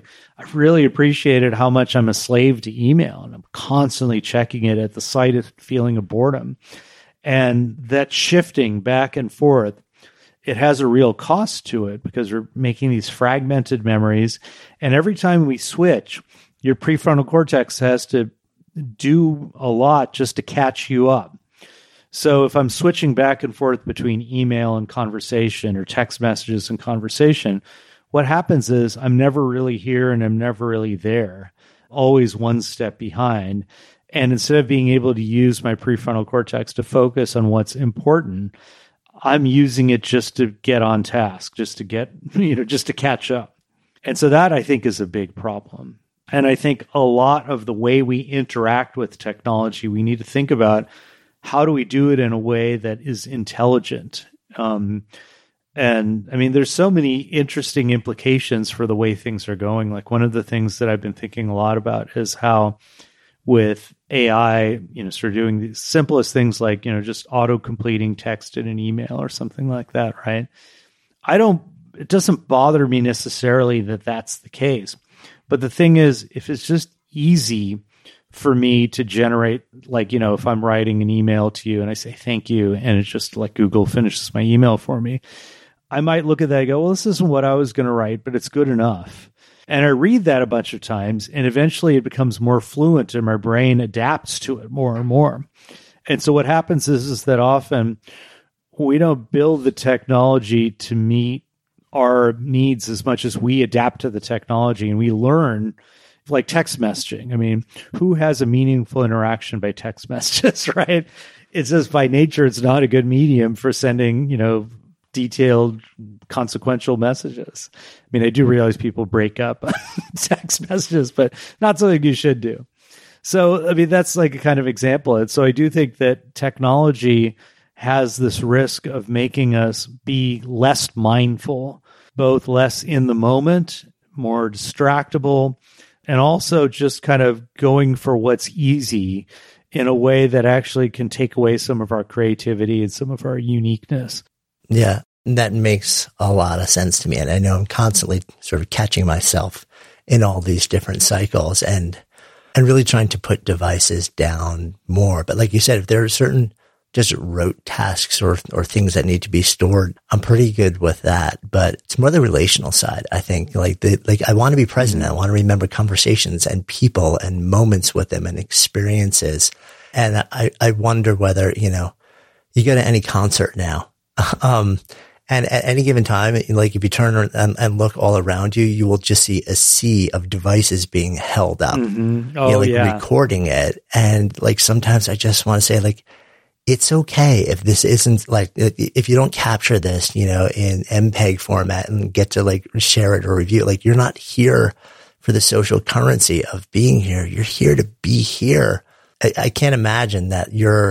really appreciated how much I'm a slave to email, and I'm constantly checking it at the slightest feeling of boredom. And that shifting back and forth, it has a real cost to it, because we're making these fragmented memories. And every time we switch, your prefrontal cortex has to do a lot just to catch you up. So if I'm switching back and forth between email and conversation, or text messages and conversation, what happens is I'm never really here and I'm never really there, always one step behind. And instead of being able to use my prefrontal cortex to focus on what's important, I'm using it just to get on task, just to get, just to catch up. And so that, I think, is a big problem. And I think a lot of the way we interact with technology, we need to think about how do we do it in a way that is intelligent. And I mean, there's so many interesting implications for the way things are going. Like one of the things that I've been thinking a lot about is how with AI, sort of doing the simplest things like, just auto-completing text in an email or something like that, right? It doesn't bother me necessarily that that's the case. But the thing is, if it's just easy for me to generate, like, if I'm writing an email to you and I say thank you, and it's just like Google finishes my email for me, I might look at that and go, well, this isn't what I was going to write, but it's good enough. And I read that a bunch of times, and eventually it becomes more fluent and my brain adapts to it more and more. And so what happens is that often we don't build the technology to meet our needs as much as we adapt to the technology, and we learn, like text messaging. I mean, who has a meaningful interaction by text messages, right? It's just by nature, it's not a good medium for sending, detailed, consequential messages. I mean, I do realize people break up text messages, but not something you should do. So, I mean, that's like a kind of example. And so I do think that technology has this risk of making us be less mindful, both less in the moment, more distractible, and also just kind of going for what's easy in a way that actually can take away some of our creativity and some of our uniqueness.
Yeah, that makes a lot of sense to me. And I know I'm constantly sort of catching myself in all these different cycles and really trying to put devices down more. But like you said, if there are certain just rote tasks or things that need to be stored, I'm pretty good with that. But it's more the relational side, I think. Like I want to be present. I want to remember conversations and people and moments with them and experiences. And I wonder whether, you go to any concert now, and at any given time, like if you turn and look all around you, you will just see a sea of devices being held up, recording it. And like sometimes I just want to say, like, it's okay if this isn't like, if you don't capture this, in MPEG format and get to like share it or review it, like you're not here for the social currency of being here. You're here to be here. I can't imagine that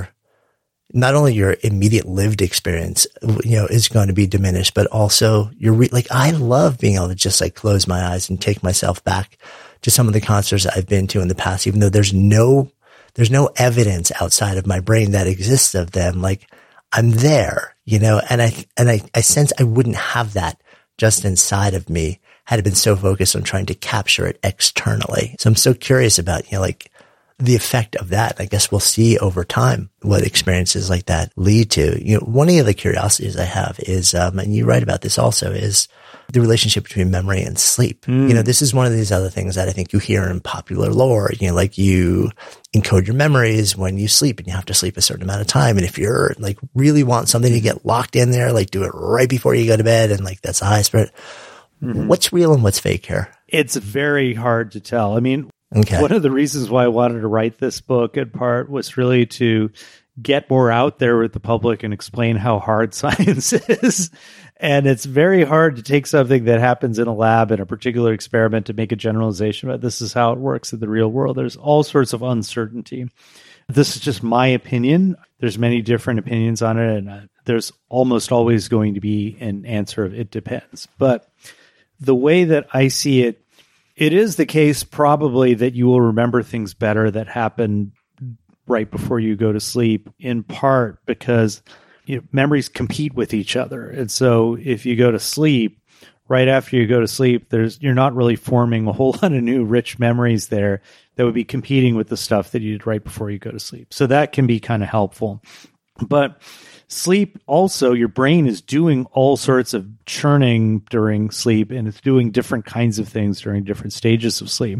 not only your immediate lived experience, is going to be diminished, but also I love being able to just like close my eyes and take myself back to some of the concerts I've been to in the past, even though there's no evidence outside of my brain that exists of them. Like I'm there, and I sense I wouldn't have that just inside of me had it been so focused on trying to capture it externally. So I'm so curious about, like the effect of that. I guess we'll see over time what experiences like that lead to. One of the other curiosities I have is, and you write about this also, is the relationship between memory and sleep. This is one of these other things that I think you hear in popular lore, like you encode your memories when you sleep and you have to sleep a certain amount of time. And if you're like really want something to get locked in there, like do it right before you go to bed. And like, that's the highest spirit. What's real and what's fake here?
It's very hard to tell. I mean,
okay.
One of the reasons why I wanted to write this book in part was really to get more out there with the public and explain how hard science is. And it's very hard to take something that happens in a lab in a particular experiment to make a generalization about this is how it works in the real world. There's all sorts of uncertainty. This is just my opinion. There's many different opinions on it, and there's almost always going to be an answer of it depends. But the way that I see it, it is the case probably that you will remember things better that happen right before you go to sleep, in part because memories compete with each other. And so if you go to sleep, right after you go to sleep, you're not really forming a whole lot of new rich memories there that would be competing with the stuff that you did right before you go to sleep. So that can be kind of helpful. But sleep also, your brain is doing all sorts of churning during sleep, and it's doing different kinds of things during different stages of sleep.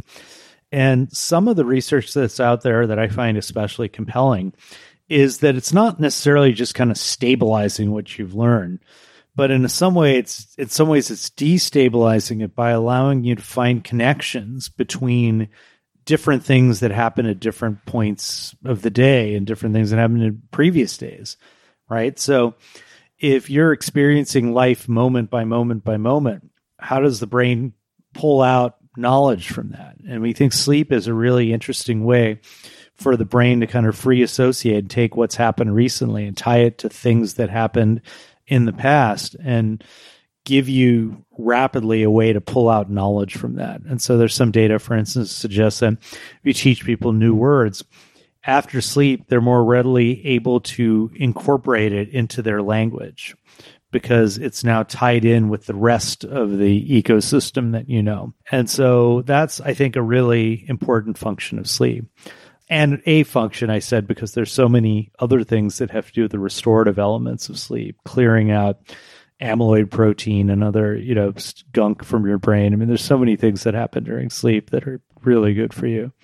And some of the research that's out there that I find especially compelling is that it's not necessarily just kind of stabilizing what you've learned, but in some ways it's destabilizing it by allowing you to find connections between different things that happen at different points of the day and different things that happen in previous days, right? So if you're experiencing life moment by moment by moment, how does the brain pull out knowledge from that. And we think sleep is a really interesting way for the brain to kind of free associate and take what's happened recently and tie it to things that happened in the past and give you rapidly a way to pull out knowledge from that. And so there's some data, for instance, suggests that if you teach people new words, after sleep, they're more readily able to incorporate it into their language because it's now tied in with the rest of the ecosystem that you know. And so that's, I think, a really important function of sleep. And a function, I said, because there's so many other things that have to do with the restorative elements of sleep, clearing out amyloid protein and other, gunk from your brain. I mean, there's so many things that happen during sleep that are really good for you.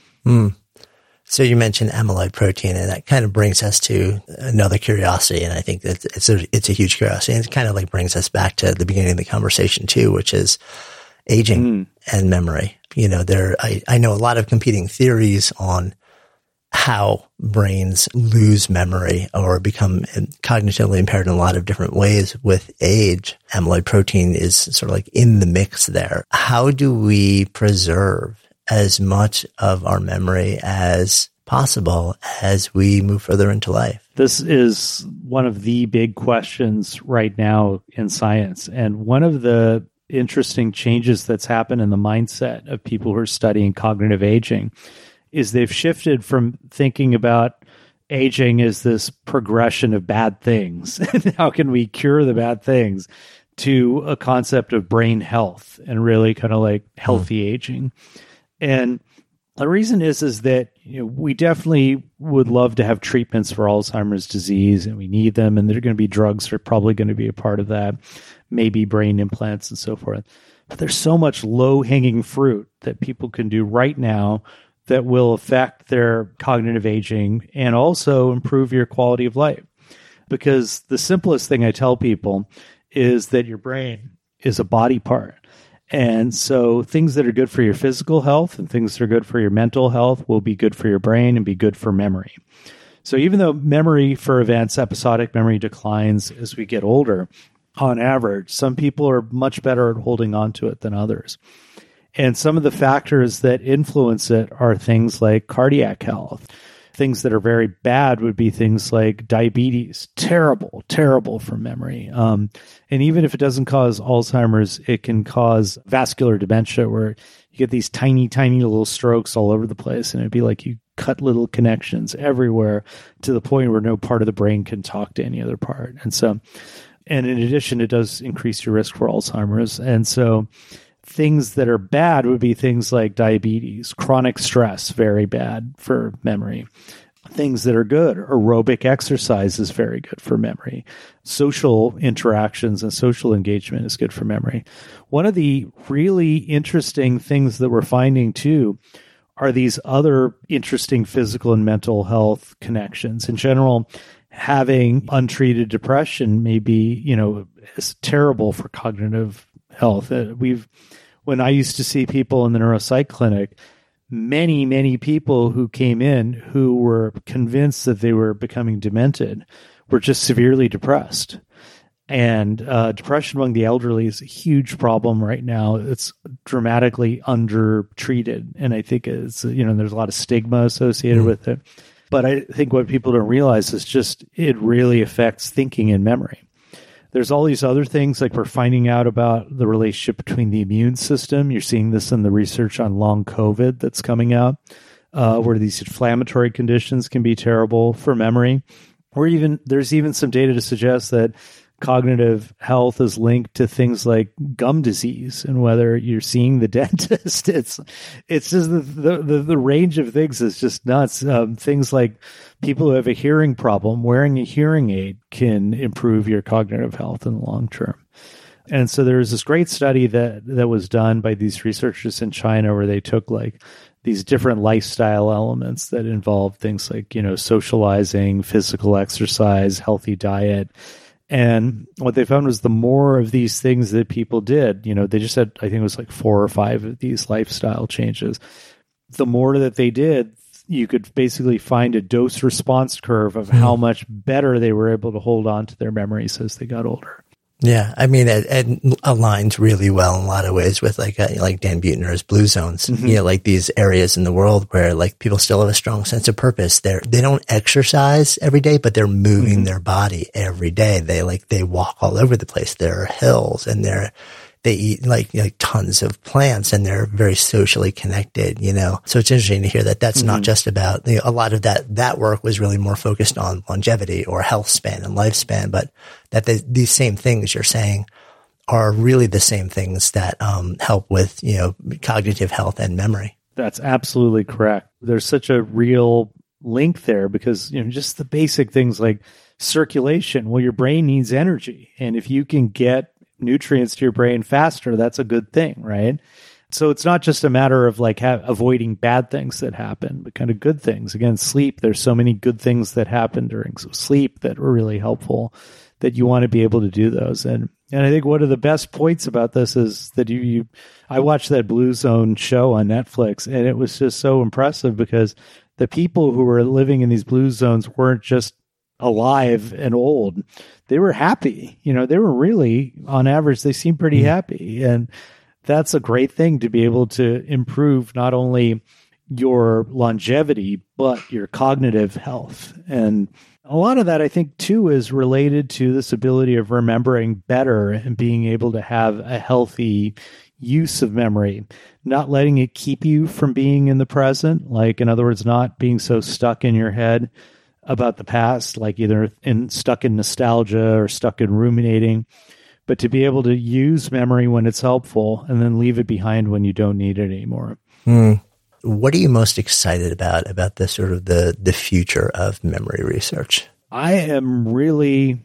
So you mentioned amyloid protein, and that kind of brings us to another curiosity. And I think that it's a huge curiosity. And it kind of like brings us back to the beginning of the conversation too, which is aging and memory. I know a lot of competing theories on how brains lose memory or become cognitively impaired in a lot of different ways with age. Amyloid protein is sort of like in the mix there. How do we preserve as much of our memory as possible as we move further into life?
This is one of the big questions right now in science. And one of the interesting changes that's happened in the mindset of people who are studying cognitive aging is they've shifted from thinking about aging as this progression of bad things and how can we cure the bad things to a concept of brain health and really kind of like healthy aging. And the reason is that we definitely would love to have treatments for Alzheimer's disease, and we need them, and there are going to be drugs that are probably going to be a part of that, maybe brain implants and so forth. But there's so much low-hanging fruit that people can do right now that will affect their cognitive aging and also improve your quality of life. Because the simplest thing I tell people is that your brain is a body part. And so things that are good for your physical health and things that are good for your mental health will be good for your brain and be good for memory. So even though memory for events, episodic memory declines as we get older, on average, some people are much better at holding on to it than others. And some of the factors that influence it are things like cardiac health. Things that are very bad would be things like diabetes. Terrible for memory. And even if it doesn't cause Alzheimer's, it can cause vascular dementia where you get these tiny little strokes all over the place. And it'd be like you cut little connections everywhere to the point where no part of the brain can talk to any other part. And in addition, it does increase your risk for Alzheimer's. And so things that are bad would be things like diabetes, chronic stress, very bad for memory. Things that are good, aerobic exercise is very good for memory. Social interactions and social engagement is good for memory. One of the really interesting things that we're finding too are these other interesting physical and mental health connections. In general, having untreated depression may be, is terrible for cognitive health. When I used to see people in the neuropsych clinic, many people who came in who were convinced that they were becoming demented were just severely depressed. And depression among the elderly is a huge problem right now. It's dramatically undertreated. And I think there's a lot of stigma associated with it. But I think what people don't realize is just it really affects thinking and memory. There's all these other things, like we're finding out about the relationship between the immune system. You're seeing this in the research on long COVID that's coming out, where these inflammatory conditions can be terrible for memory. Or there's even some data to suggest that cognitive health is linked to things like gum disease and whether you're seeing the dentist. It's just the range of things is just nuts. Things like people who have a hearing problem, wearing a hearing aid can improve your cognitive health in the long term. And so there's this great study that was done by these researchers in China where they took like these different lifestyle elements that involve things like, socializing, physical exercise, healthy diet. And what they found was the more of these things that people did, they just had, I think it was like 4 or 5 of these lifestyle changes. The more that they did, you could basically find a dose response curve of how much better they were able to hold on to their memories as they got older.
Yeah, I mean, it aligns really well in a lot of ways with like Dan Buettner's blue zones.
Mm-hmm.
You know, like these areas in the world where like people still have a strong sense of purpose. They don't exercise every day, but they're moving
Mm-hmm.
their body every day. They walk all over the place. There are hills, and they eat like tons of plants, and they're very socially connected, you know? So it's interesting to hear that that's not just about, you know, a lot of that work was really more focused on longevity or health span and lifespan, but that these same things you're saying are really the same things that help with, you know, cognitive health and memory.
That's absolutely correct. There's such a real link there because, you know, just the basic things like circulation. Well, your brain needs energy. And if you can get nutrients to your brain faster, that's a good thing, right? So it's not just a matter of like avoiding bad things that happen, but kind of good things. Again, sleep, there's so many good things that happen during sleep that are really helpful that you want to be able to do those. And I think one of the best points about this is that I watched that Blue Zone show on Netflix, and it was just so impressive because the people who were living in these blue zones weren't just alive and old. They were happy. You know, they were really, on average, they seemed pretty happy. And that's a great thing to be able to improve not only your longevity, but your cognitive health. And a lot of that, I think, too, is related to this ability of remembering better and being able to have a healthy use of memory, not letting it keep you from being in the present. Like, in other words, not being so stuck in your head about the past, like either stuck in nostalgia or stuck in ruminating, but to be able to use memory when it's helpful and then leave it behind when you don't need it anymore.
What are you most excited about the sort of the future of memory research?
I am really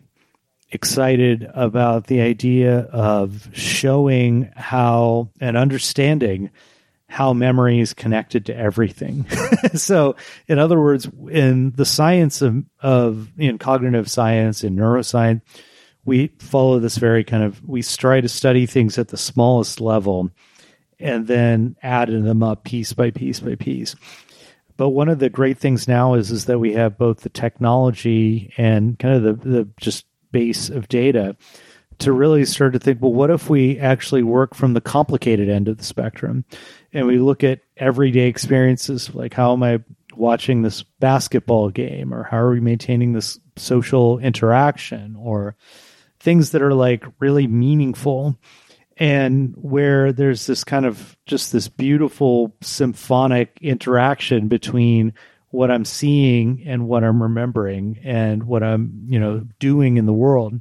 excited about the idea of showing how and understanding how memory is connected to everything. So, in other words, in the science in cognitive science, in neuroscience, we follow this very we try to study things at the smallest level and then add them up piece by piece by piece. But one of the great things now is that we have both the technology and kind of the just base of data to really start to think, well, what if we actually work from the complicated end of the spectrum and we look at everyday experiences, like how am I watching this basketball game, or how are we maintaining this social interaction, or things that are like really meaningful, and where there's this kind of just this beautiful symphonic interaction between what I'm seeing and what I'm remembering and what I'm, you know, doing in the world.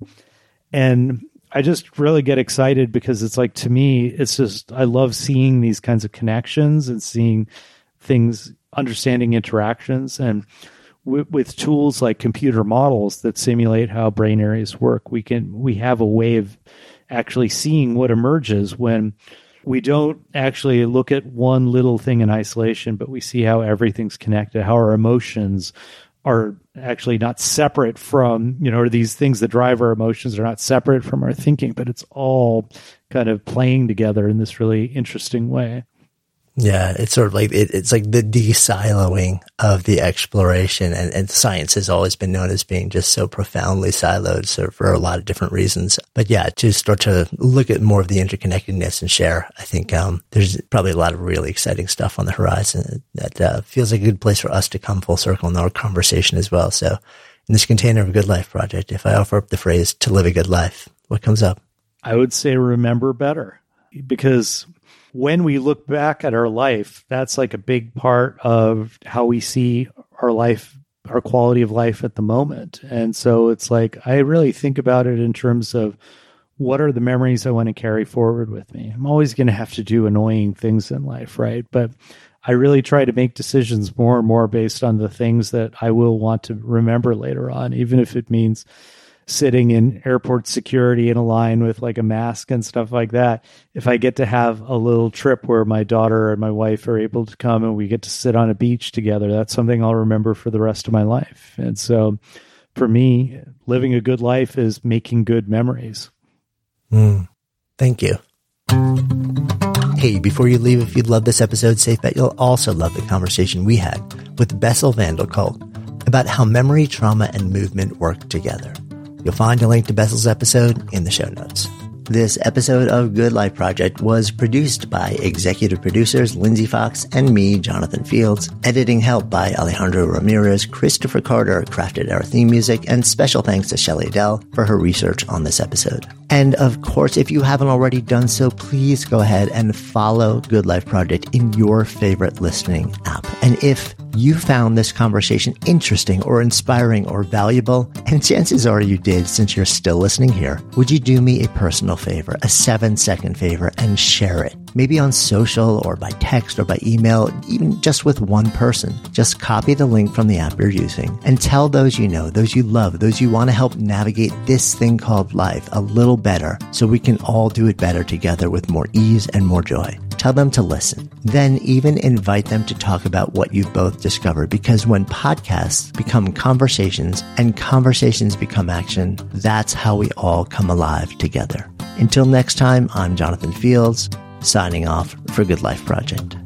And I just really get excited because it's like, to me, it's just, I love seeing these kinds of connections and seeing things, understanding interactions. And with tools like computer models that simulate how brain areas work, we have a way of actually seeing what emerges when we don't actually look at one little thing in isolation, but we see how everything's connected, how our emotions are actually not separate from, you know, or these things that drive our emotions are not separate from our thinking, but it's all kind of playing together in this really interesting way.
Yeah, it's sort of like it's like the de-siloing of the exploration, and science has always been known as being just so profoundly siloed, so for a lot of different reasons. But yeah, to start to look at more of the interconnectedness and share, I think there's probably a lot of really exciting stuff on the horizon that feels like a good place for us to come full circle in our conversation as well. So in this Container of a Good Life project, if I offer up the phrase to live a good life, what comes up?
I would say remember better, because when we look back at our life, that's like a big part of how we see our life, our quality of life at the moment. And so it's like, I really think about it in terms of what are the memories I want to carry forward with me. I'm always going to have to do annoying things in life, right? But I really try to make decisions more and more based on the things that I will want to remember later on, even if it means sitting in airport security in a line with like a mask and stuff like that. If I get to have a little trip where my daughter and my wife are able to come and we get to sit on a beach together, that's something I'll remember for the rest of my life. And so for me, living a good life is making good memories.
Thank you. Hey, before you leave, if you love this episode, safe bet you'll also love the conversation we had with Bessel van der Kolk about how memory, trauma, and movement work together. You'll find a link to Bessel's episode in the show notes. This episode of Good Life Project was produced by executive producers Lindsay Fox and me, Jonathan Fields. Editing help by Alejandro Ramirez. Christopher Carter crafted our theme music, and special thanks to Shelley Adele for her research on this episode. And of course, if you haven't already done so, please go ahead and follow Good Life Project in your favorite listening app. And if you found this conversation interesting or inspiring or valuable, and chances are you did since you're still listening here, would you do me a personal favor, a 7-second favor, and share it? Maybe on social or by text or by email, even just with one person. Just copy the link from the app you're using and tell those you know, those you love, those you want to help navigate this thing called life a little better so we can all do it better together with more ease and more joy. Tell them to listen. Then even invite them to talk about what you've both discovered, because when podcasts become conversations and conversations become action, that's how we all come alive together. Until next time, I'm Jonathan Fields, signing off for Good Life Project.